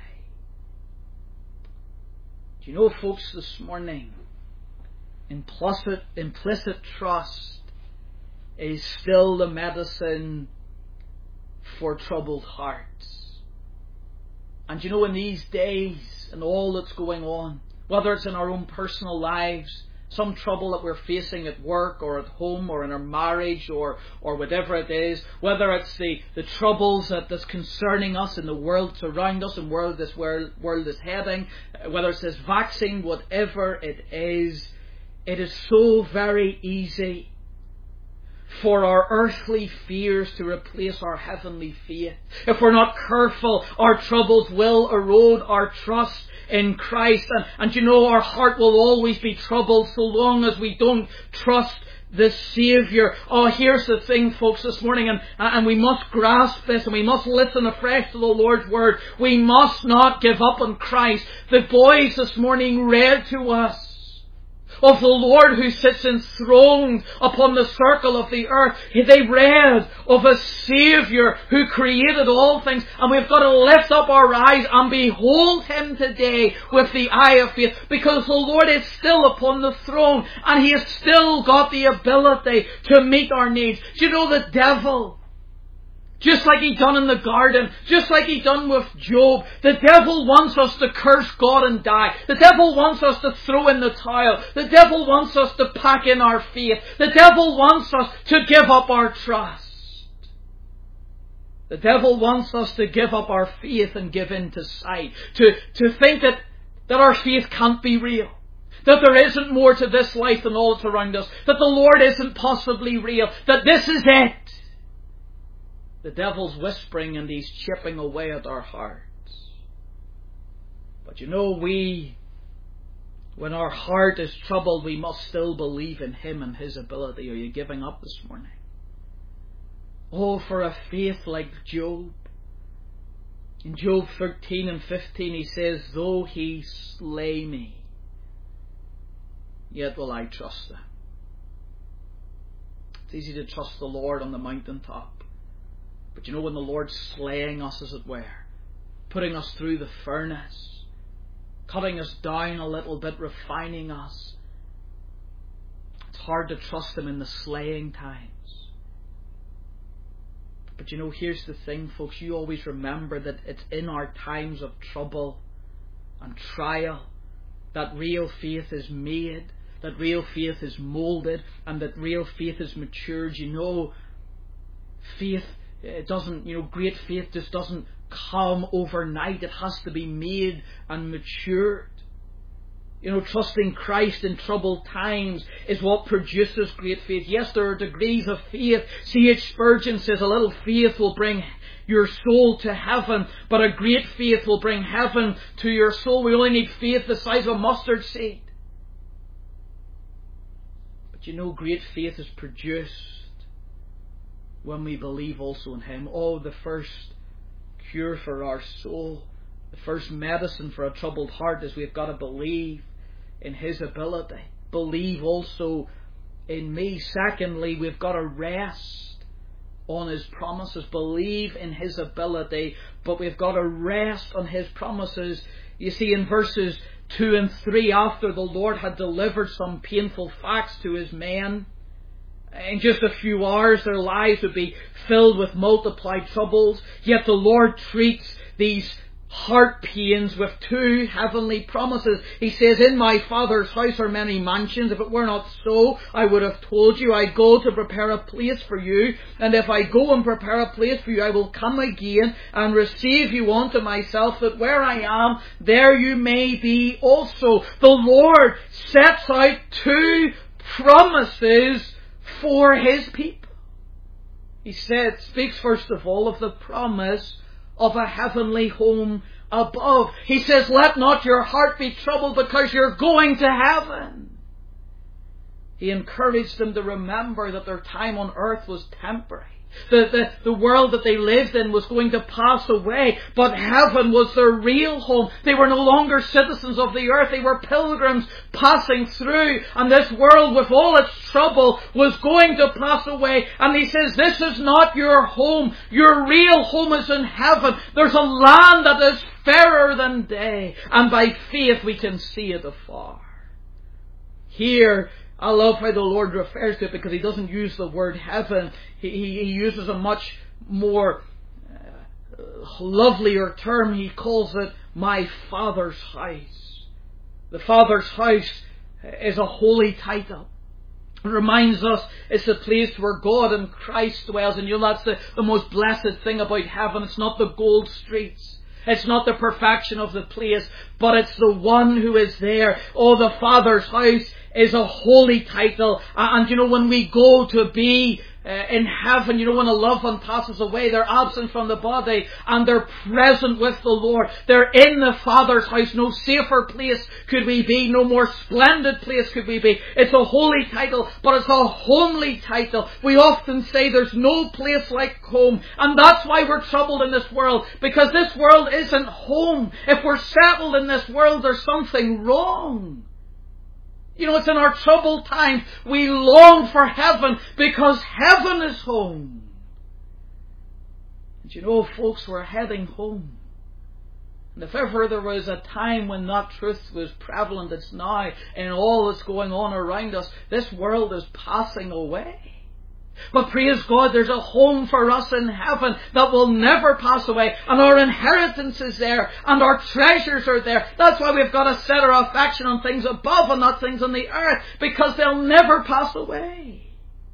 Do you know, folks, this morning, implicit, implicit trust is still the medicine for troubled hearts. And you know, in these days and all that's going on, whether it's in our own personal lives, some trouble that we're facing at work or at home or in our marriage or, or whatever it is, whether it's the, the troubles that is concerning us in the world around us and where this world, world is heading, whether it's this vaccine, whatever it is, it is so very easy for our earthly fears to replace our heavenly faith. If we're not careful, our troubles will erode our trust in Christ. And, and you know, our heart will always be troubled so long as we don't trust the Saviour. Oh, here's the thing, folks, this morning, and, and we must grasp this, and we must listen afresh to the Lord's Word. We must not give up on Christ. The boys this morning read to us of the Lord who sits enthroned upon the circle of the earth. They read of a Saviour who created all things, and we've got to lift up our eyes and behold Him today with the eye of faith, because the Lord is still upon the throne and He has still got the ability to meet our needs. Do you know, the devil, just like he done in the garden, just like he done with Job, the devil wants us to curse God and die. The devil wants us to throw in the towel. The devil wants us to pack in our faith. The devil wants us to give up our trust. The devil wants us to give up our faith and give in to sight. To, to think that, that our faith can't be real. That there isn't more to this life than all that's around us. That the Lord isn't possibly real. That this is it. The devil's whispering and he's chipping away at our hearts. But you know, we, when our heart is troubled, we must still believe in Him and His ability. Are you giving up this morning? Oh, for a faith like Job. In Job thirteen and fifteen he says, though he slay me, yet will I trust him. It's easy to trust the Lord on the mountaintop. But you know, when the Lord's slaying us, as it were, putting us through the furnace, cutting us down a little bit, refining us, it's hard to trust him in the slaying times. But you know, here's the thing, folks. You always remember that it's in our times of trouble and trial that real faith is made, that real faith is moulded, and that real faith is matured. You know, faith, it doesn't, you know, great faith just doesn't come overnight. It has to be made and matured. You know, trusting Christ in troubled times is what produces great faith. Yes, there are degrees of faith. C H Spurgeon says a little faith will bring your soul to heaven, but a great faith will bring heaven to your soul. We only need faith the size of a mustard seed. But you know, great faith is produced when we believe also in him. Oh, the first cure for our soul, the first medicine for a troubled heart is we've got to believe in his ability. Believe also in me. Secondly, we've got to rest on his promises. Believe in his ability, but we've got to rest on his promises. You see, in verses two and three, after the Lord had delivered some painful facts to his men, in just a few hours their lives would be filled with multiplied troubles, yet the Lord treats these heart pains with two heavenly promises. He says, in my Father's house are many mansions. If it were not so, I would have told you. I go to prepare a place for you. And if I go and prepare a place for you, I will come again and receive you unto myself, that where I am, there you may be also. The Lord sets out two promises for his people. He said, speaks first of all of the promise of a heavenly home above. He says, let not your heart be troubled, because you're going to heaven. He encouraged them to remember that their time on earth was temporary. The, the, the world that they lived in was going to pass away, but heaven was their real home. They were no longer citizens of the earth. They were pilgrims passing through, and this world with all its trouble was going to pass away. And he says, this is not your home. Your real home is in heaven. There's a land that is fairer than day, and by faith we can see it afar. Here, I love how the Lord refers to it, because he doesn't use the word heaven. He, he, he uses a much more uh, lovelier term. He calls it my Father's house. The Father's house is a holy title. It reminds us it's the place where God and Christ dwells. And you know, that's the, the most blessed thing about heaven. It's not the gold streets. It's not the perfection of the place, but it's the one who is there. Oh, the Father's house is a holy title. And you know, when we go to be uh, in heaven, you know, when a loved one passes away, they're absent from the body and they're present with the Lord. They're in the Father's house. No safer place could we be. No more splendid place could we be. It's a holy title, but it's a homely title. We often say there's no place like home. And that's why we're troubled in this world, because this world isn't home. If we're settled in this world, there's something wrong. You know, it's in our troubled times we long for heaven, because heaven is home. And you know, folks, we're heading home. And if ever there was a time when that truth was prevalent, it's now in all that's going on around us. This world is passing away. But praise God, there's a home for us in heaven that will never pass away. And our inheritance is there. And our treasures are there. That's why we've got to set our affection on things above and not things on the earth, because they'll never pass away.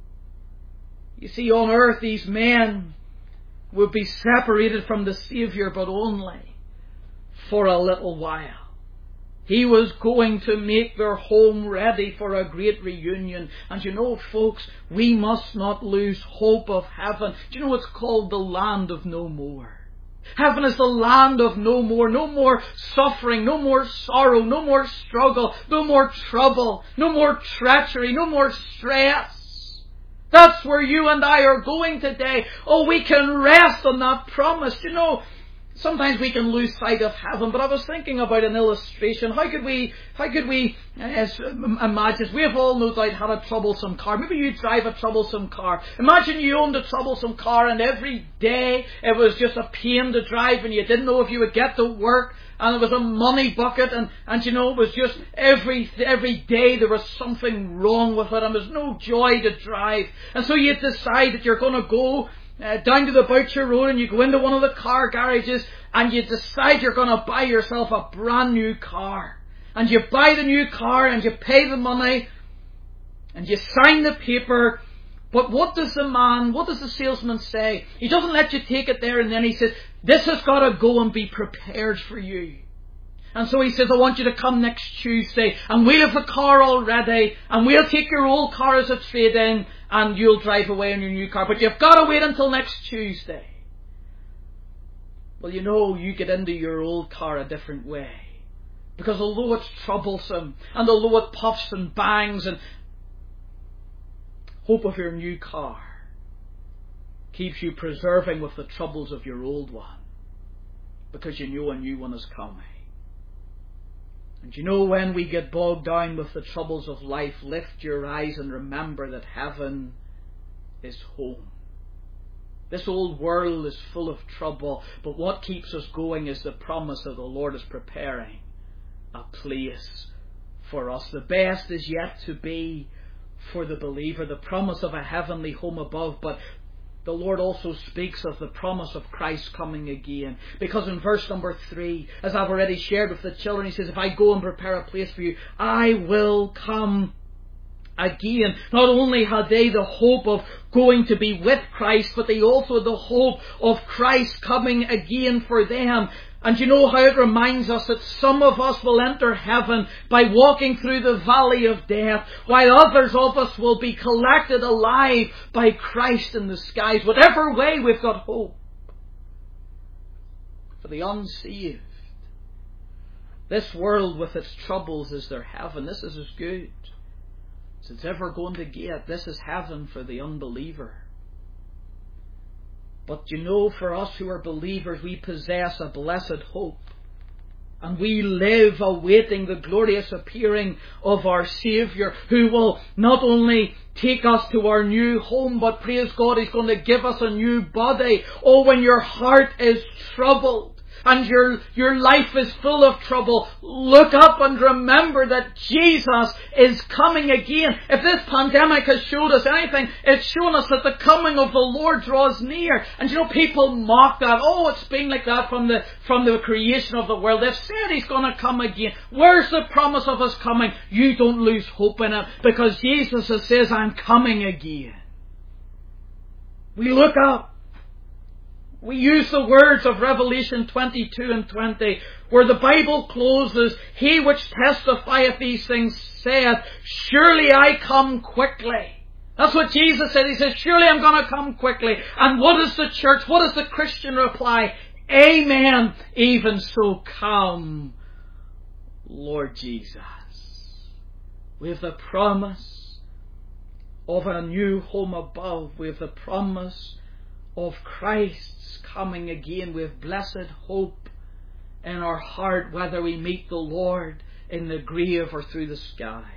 You see, on earth these men would be separated from the Saviour, but only for a little while. He was going to make their home ready for a great reunion. And you know, folks, we must not lose hope of heaven. Do you know it's called the land of no more? Heaven is the land of no more. No more suffering, no more sorrow, no more struggle, no more trouble, no more treachery, no more stress. That's where you and I are going today. Oh, we can rest on that promise. You know, sometimes we can lose sight of heaven. But I was thinking about an illustration. How could we, how could we uh, imagine? We have all no doubt had a troublesome car. Maybe you drive a troublesome car. Imagine you owned a troublesome car and every day it was just a pain to drive and you didn't know if you would get to work. And it was a money bucket, and, and you know, it was just every every day there was something wrong with it, and there was no joy to drive. And so you decide that you're going to go uh, down to the Boucher Road, and you go into one of the car garages, and you decide you're going to buy yourself a brand new car. And you buy the new car, and you pay the money, and you sign the paper. But what does the man, what does the salesman say? He doesn't let you take it there and then. He says, this has got to go and be prepared for you. And so he says, I want you to come next Tuesday and we'll have the car all ready and we'll take your old car as a trade-in and you'll drive away in your new car. But you've got to wait until next Tuesday. Well, you know, you get into your old car a different way. Because although it's troublesome and although it puffs and bangs, and hope of your new car keeps you preserving with the troubles of your old one, because you know a new one is coming. And you know, when we get bogged down with the troubles of life, lift your eyes and remember that heaven is home. This old world is full of trouble, but what keeps us going is the promise that the Lord is preparing a place for us. The best is yet to be for the believer, the promise of a heavenly home above. But the Lord also speaks of the promise of Christ coming again. Because in verse number three, as I've already shared with the children, he says, if I go and prepare a place for you, I will come again. Not only had they the hope of going to be with Christ, but they also had the hope of Christ coming again for them. And you know how it reminds us that some of us will enter heaven by walking through the valley of death, while others of us will be collected alive by Christ in the skies. Whatever way, we've got hope. For the unsaved, this world with its troubles is their heaven. This is as good as it's ever going to get. This is heaven for the unbeliever. But you know, for us who are believers, we possess a blessed hope. And we live awaiting the glorious appearing of our Saviour, who will not only take us to our new home, but praise God, He's going to give us a new body. Oh, when your heart is troubled and your, your life is full of trouble, look up and remember that Jesus is coming again. If this pandemic has showed us anything, it's shown us that the coming of the Lord draws near. And you know, people mock that. Oh, it's been like that from the, from the creation of the world. They've said He's going to come again. Where's the promise of His coming? You don't lose hope in it, because Jesus says, I'm coming again. We look up. We use the words of Revelation twenty-two and twenty, where the Bible closes, He which testifieth these things saith, surely I come quickly. That's what Jesus said. He says, surely I'm going to come quickly. And what is the church? What is the Christian reply? Amen. Even so come, Lord Jesus. We have the promise of a new home above. We have the promise of Christ's coming again. We have blessed hope in our heart, whether we meet the Lord in the grave or through the skies.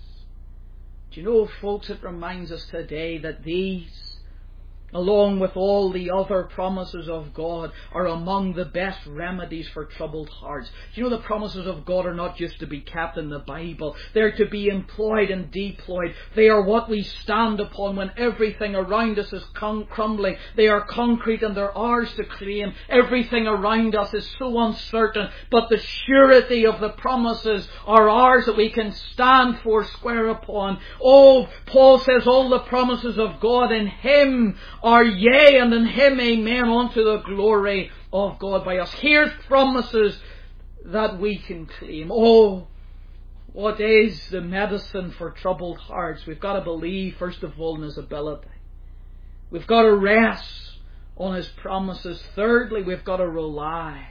Do you know, folks, it reminds us today that these, along with all the other promises of God, are among the best remedies for troubled hearts. Do you know, the promises of God are not just to be kept in the Bible. They're to be employed and deployed. They are what we stand upon when everything around us is crumbling. They are concrete and they're ours to claim. Everything around us is so uncertain, but the surety of the promises are ours that we can stand four square upon. Oh, Paul says all the promises of God in Him are yea, and in Him amen, unto the glory of God by us. Here's promises that we can claim. Oh, what is the medicine for troubled hearts? We've got to believe, first of all, in His ability. We've got to rest on His promises. Thirdly, we've got to rely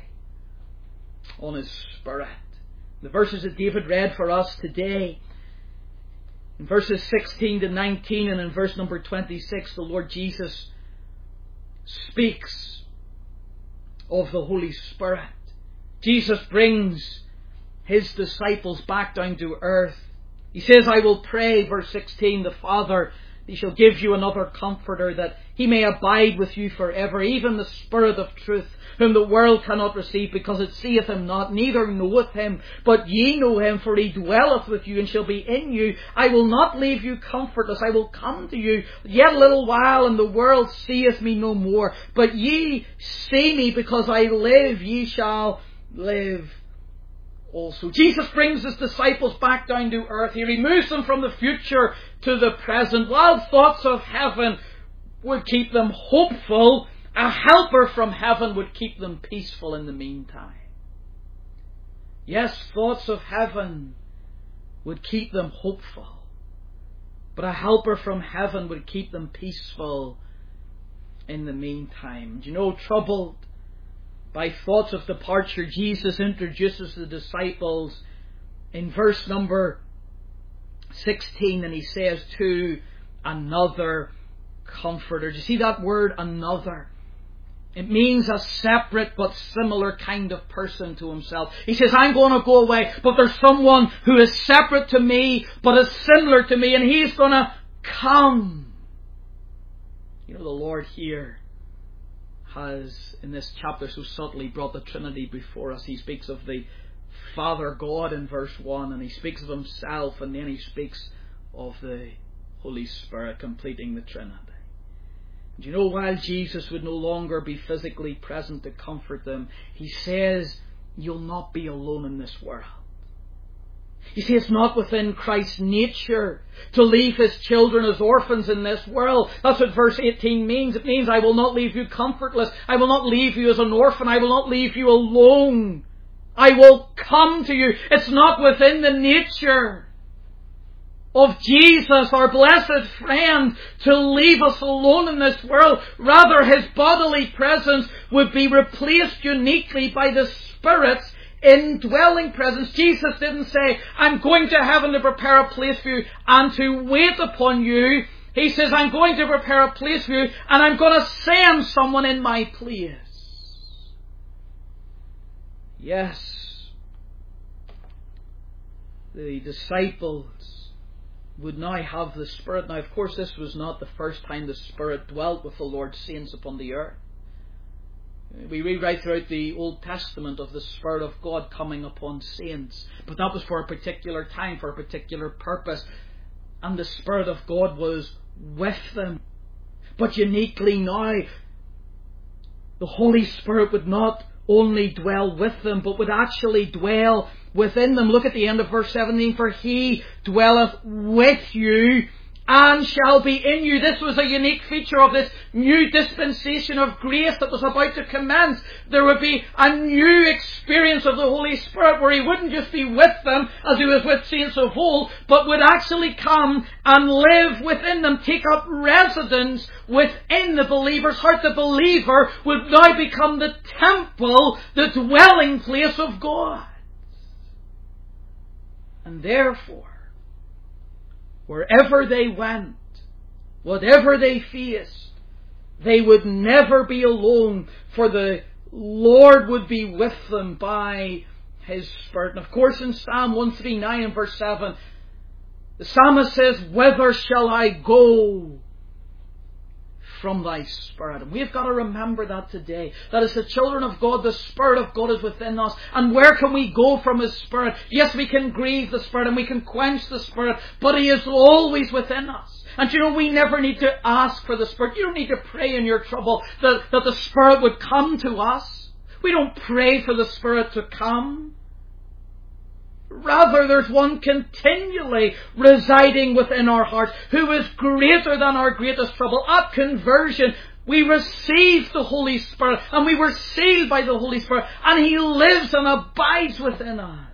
on His Spirit. The verses that David read for us today, in verses sixteen to nineteen and in verse number twenty-six, the Lord Jesus speaks of the Holy Spirit. Jesus brings his disciples back down to earth. He says, I will pray, verse sixteen, the Father, he shall give you another comforter, that he may abide with you forever, even the Spirit of truth, whom the world cannot receive, because it seeth him not, neither knoweth him. But ye know him, for he dwelleth with you, and shall be in you. I will not leave you comfortless, I will come to you. Yet a little while, and the world seeth me no more. But ye see me, because I live, ye shall live also. Jesus brings his disciples back down to earth. He removes them from the future to the present. While thoughts of heaven would keep them hopeful, a helper from heaven would keep them peaceful in the meantime. Yes, thoughts of heaven would keep them hopeful, but a helper from heaven would keep them peaceful in the meantime. Do you know, troubled by thoughts of departure, Jesus introduces the disciples in verse number sixteen, and he says, to another comforter. Do you see that word, another? It means a separate but similar kind of person to himself. He says, I'm going to go away, but there's someone who is separate to me, but is similar to me, and he's going to come. You know, the Lord here has, in this chapter, so subtly brought the Trinity before us. He speaks of the Father God in verse one, and he speaks of himself, and then he speaks of the Holy Spirit completing the Trinity. Do you know, while Jesus would no longer be physically present to comfort them, he says, you'll not be alone in this world. You see, it's not within Christ's nature to leave his children as orphans in this world. That's what verse eighteen means. It means, I will not leave you comfortless. I will not leave you as an orphan. I will not leave you alone. I will come to you. It's not within the nature of Jesus, our blessed friend, to leave us alone in this world. Rather, his bodily presence would be replaced uniquely by the Spirit's indwelling presence. Jesus didn't say, I'm going to heaven to prepare a place for you and to wait upon you. He says, I'm going to prepare a place for you, and I'm going to send someone in my place. Yes, the disciples would now have the Spirit. Now, of course, this was not the first time the Spirit dwelt with the Lord's saints upon the earth. We read right throughout the Old Testament of the Spirit of God coming upon saints. But that was for a particular time, for a particular purpose. And the Spirit of God was with them. But uniquely now, the Holy Spirit would not only dwell with them, but would actually dwell within them. Look at the end of verse seventeen. For he dwelleth with you and shall be in you. This was a unique feature of this new dispensation of grace that was about to commence. There would be a new experience of the Holy Spirit, where he wouldn't just be with them as he was with saints of old, but would actually come and live within them, take up residence within the believer's heart. The believer would now become the temple, the dwelling place of God. And therefore, wherever they went, whatever they faced, they would never be alone, for the Lord would be with them by his Spirit. And of course, in Psalm one thirty-nine and verse seven, the psalmist says, whither shall I go from thy Spirit? And we've got to remember that today, that as the children of God, the Spirit of God is within us. And where can we go from his Spirit? Yes, we can grieve the Spirit and we can quench the Spirit, but he is always within us. And you know, we never need to ask for the Spirit. You don't need to pray in your trouble that, that the Spirit would come to us. We don't pray for the Spirit to come. Rather, there's one continually residing within our hearts, who is greater than our greatest trouble. At conversion, we received the Holy Spirit, and we were sealed by the Holy Spirit, and he lives and abides within us.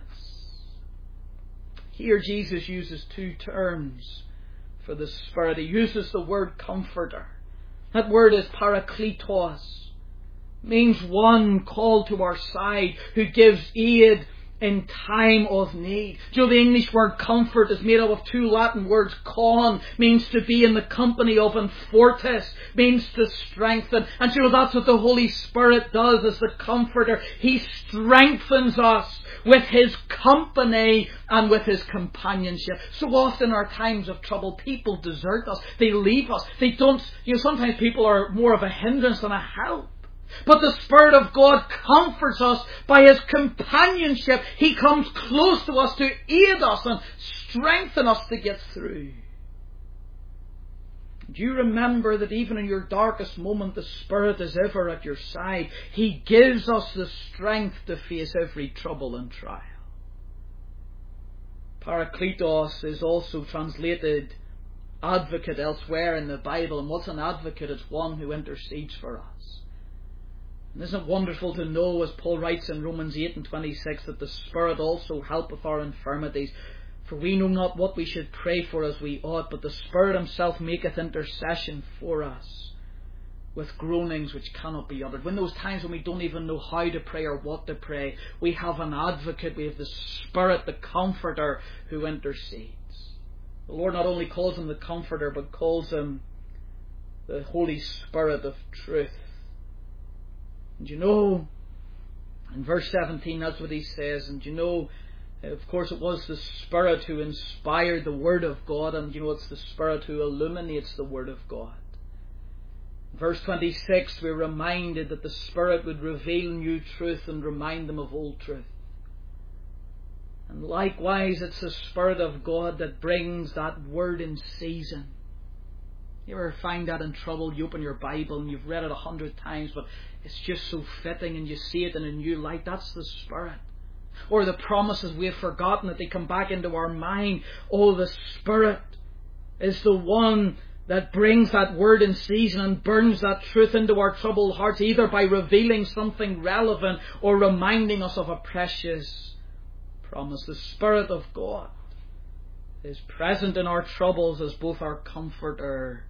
Here Jesus uses two terms for the Spirit. He uses the word comforter. That word is parakletos. It means one called to our side, who gives aid in time of need. Do you know the English word comfort is made up of two Latin words. Con means to be in the company of, and fortis means to strengthen. And you know that's what the Holy Spirit does as the Comforter. He strengthens us with His company and with His companionship. So often in our times of trouble, people desert us. They leave us. They don't, you know, sometimes people are more of a hindrance than a help. But the Spirit of God comforts us by His companionship. He comes close to us to aid us and strengthen us to get through. Do you remember that even in your darkest moment, the Spirit is ever at your side? He gives us the strength to face every trouble and trial. Parakletos is also translated advocate elsewhere in the Bible. And what's an advocate? It's one who intercedes for us. And isn't it wonderful to know, as Paul writes in Romans eight and twenty-six, that the Spirit also helpeth our infirmities. For we know not what we should pray for as we ought, but the Spirit Himself maketh intercession for us with groanings which cannot be uttered. When those times when we don't even know how to pray or what to pray, we have an advocate, we have the Spirit, the Comforter, who intercedes. The Lord not only calls Him the Comforter, but calls Him the Holy Spirit of truth. And you know, in verse seventeen, that's what He says. And you know, of course, it was the Spirit who inspired the Word of God. And you know, it's the Spirit who illuminates the Word of God. Verse twenty-six, we're reminded that the Spirit would reveal new truth and remind them of old truth. And likewise, it's the Spirit of God that brings that word in season. You ever find that in trouble? You open your Bible and you've read it a hundred times, but it's just so fitting and you see it in a new light. That's the Spirit. Or the promises we have forgotten, that they come back into our mind. Oh, the Spirit is the one that brings that word in season and burns that truth into our troubled hearts, either by revealing something relevant or reminding us of a precious promise. The Spirit of God is present in our troubles as both our comforter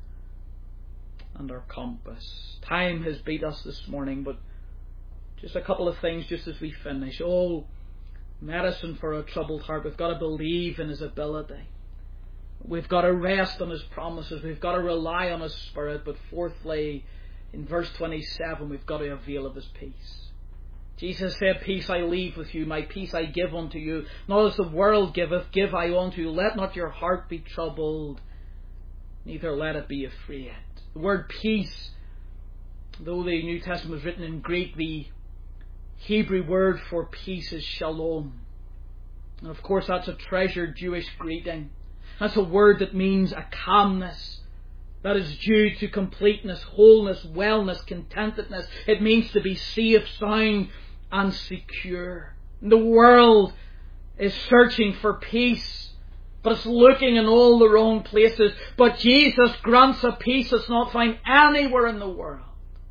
and our compass. Time has beat us this morning, but just a couple of things just as we finish. Oh, medicine for a troubled heart. We've got to believe in His ability. We've got to rest on His promises. We've got to rely on His Spirit. But fourthly, in verse twenty-seven, we've got to avail of His peace. Jesus said, peace I leave with you, my peace I give unto you. Not as the world giveth, give I unto you. Let not your heart be troubled, neither let it be afraid. The word peace, though the New Testament was written in Greek, the Hebrew word for peace is shalom. And of course that's a treasured Jewish greeting. That's a word that means a calmness that is due to completeness, wholeness, wellness, contentedness. It means to be safe, sound and secure. The world is searching for peace, but it's looking in all the wrong places. But Jesus grants a peace that's not found anywhere in the world.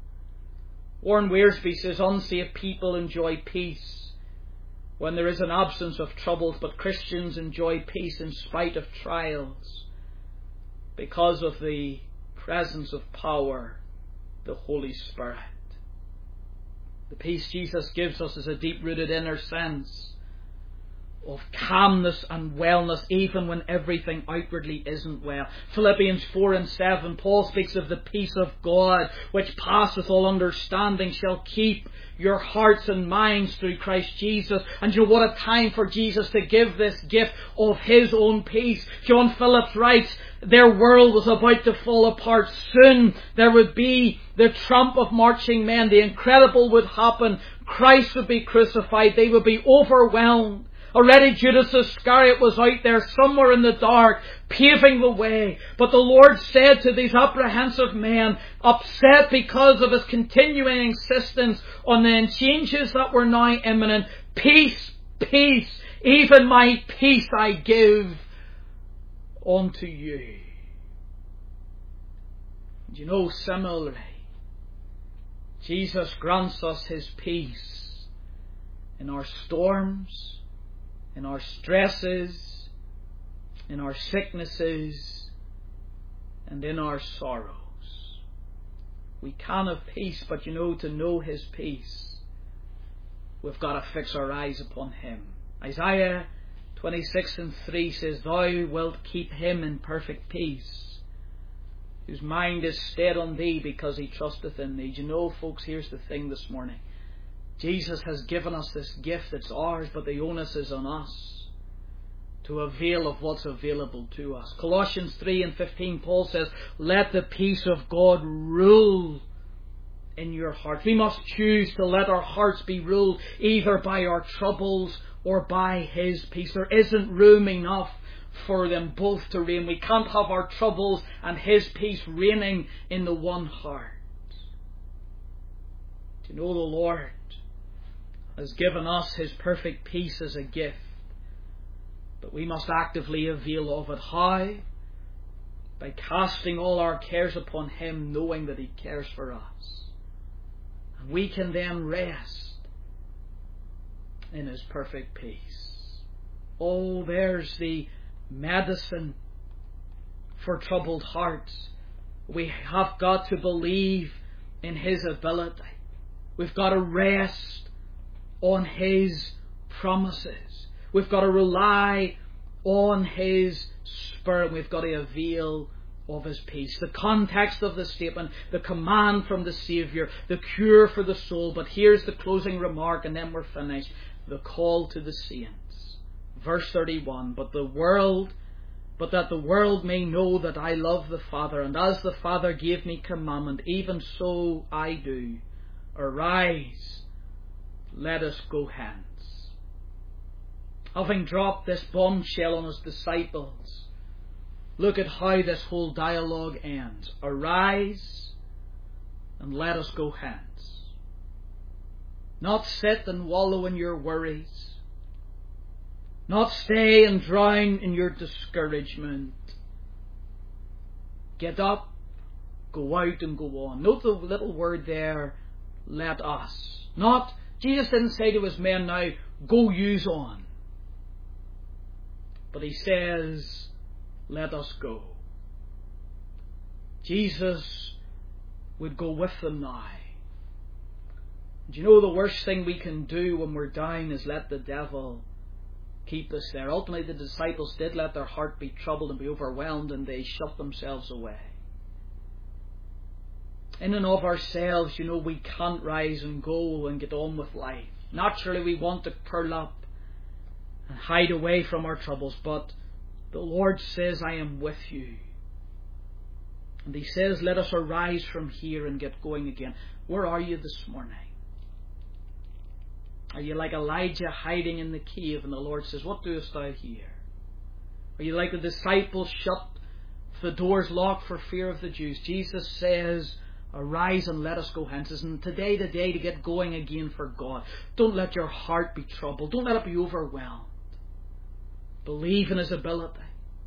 Warren Wiersbe says, unsaved people enjoy peace when there is an absence of troubles, but Christians enjoy peace in spite of trials because of the presence of power, the Holy Spirit. The peace Jesus gives us is a deep-rooted inner sense of calmness and wellness, even when everything outwardly isn't well. Philippians four and seven, Paul speaks of the peace of God, which passeth all understanding, shall keep your hearts and minds through Christ Jesus. And you know what a time for Jesus to give this gift of His own peace. John Phillips writes, their world was about to fall apart. Soon there would be the tramp of marching men. The incredible would happen. Christ would be crucified. They would be overwhelmed. Already Judas Iscariot was out there somewhere in the dark, paving the way. But the Lord said to these apprehensive men, upset because of His continuing insistence on the changes that were now imminent, peace, peace, even my peace I give unto you. And you know, similarly, Jesus grants us His peace in our storms, in our stresses, in our sicknesses, and in our sorrows. We can have peace, but you know, to know His peace, we've got to fix our eyes upon Him. Isaiah twenty-six and three says, Thou wilt keep him in perfect peace, whose mind is stayed on thee, because he trusteth in thee. Do you know, folks, here's the thing this morning. Jesus has given us this gift. It's ours, but the onus is on us to avail of what's available to us. Colossians three and fifteen, Paul says, Let the peace of God rule in your heart. We must choose to let our hearts be ruled either by our troubles or by His peace. There isn't room enough for them both to reign. We can't have our troubles and His peace reigning in the one heart. Do you know the Lord has given us His perfect peace as a gift, but we must actively avail of it. How? By casting all our cares upon Him, knowing that He cares for us. And we can then rest in His perfect peace. Oh, there's the medicine for troubled hearts. We have got to believe in His ability. We've got to rest on His promises. We've got to rely on His Spirit. We've got to avail of His peace. The context of the statement, the command from the Saviour, the cure for the soul. But here's the closing remark, and then we're finished. The call to the saints. Verse thirty-one, But the world, but that the world may know that I love the Father, and as the Father gave me commandment, even so I do. Arise, let us go hence. Having dropped this bombshell on His disciples, look at how this whole dialogue ends. Arise and let us go hence. Not sit and wallow in your worries. Not stay and drown in your discouragement. Get up, go out and go on. Note the little word there, let us. Not, Jesus didn't say to His men now, go use on. But He says, let us go. Jesus would go with them now. Do you know the worst thing we can do when we're down is let the devil keep us there? Ultimately, the disciples did let their heart be troubled and be overwhelmed, and they shut themselves away. In and of ourselves, you know, we can't rise and go and get on with life. Naturally, we want to curl up and hide away from our troubles, but the Lord says, I am with you. And He says, let us arise from here and get going again. Where are you this morning? Are you like Elijah hiding in the cave, and the Lord says, what doest thou here? Are you like the disciples shut, the doors locked for fear of the Jews? Jesus says, arise and let us go hence. Isn't today the day to get going again for God? Don't let your heart be troubled. Don't let it be overwhelmed. Believe in His ability.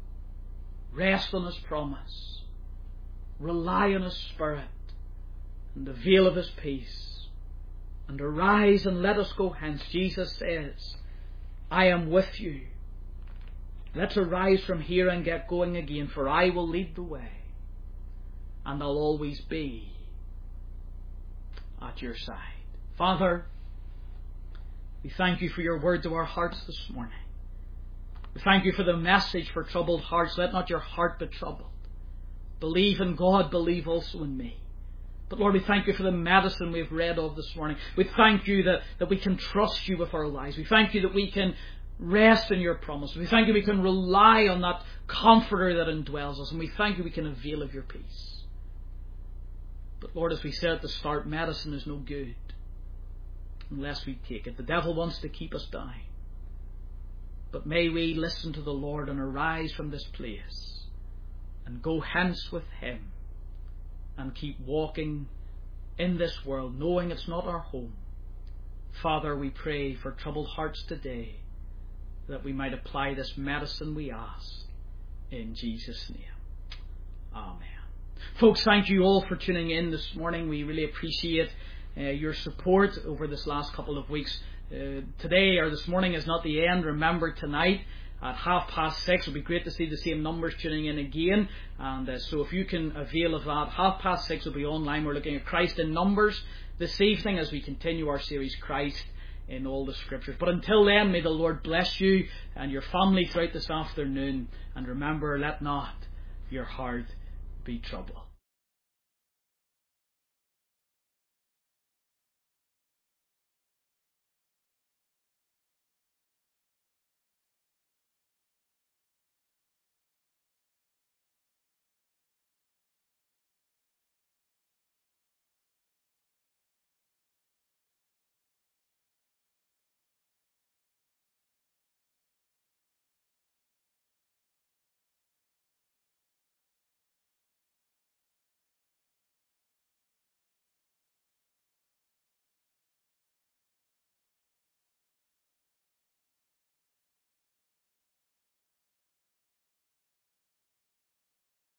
Rest on His promise. Rely on His Spirit and avail of His peace. And arise and let us go hence. Jesus says, I am with you. Let's arise from here and get going again, for I will lead the way, and I'll always be at your side. Father, we thank you for your word to our hearts this morning. We thank you for the message for troubled hearts. Let not your heart be troubled. Believe in God, believe also in me. But Lord, we thank you for the medicine we've read of this morning. We thank you that, that we can trust you with our lives. We thank you that we can rest in your promise. We thank you we can rely on that comforter that indwells us. And we thank you we can avail of your peace. But Lord, as we said at the start, medicine is no good unless we take it. The devil wants to keep us down. But may we listen to the Lord and arise from this place and go hence with Him and keep walking in this world, knowing it's not our home. Father, we pray for troubled hearts today, that we might apply this medicine, we ask, in Jesus' name. Amen. Folks, thank you all for tuning in this morning. We really appreciate uh, your support over this last couple of weeks. Uh, today or this morning is not the end. Remember, tonight at half past six, it would be great to see the same numbers tuning in again. And uh, so if you can avail of that, half past six will be online. We're looking at Christ in Numbers this evening as we continue our series, Christ in all the scriptures. But until then, may the Lord bless you and your family throughout this afternoon. And remember, let not your heart be troubled.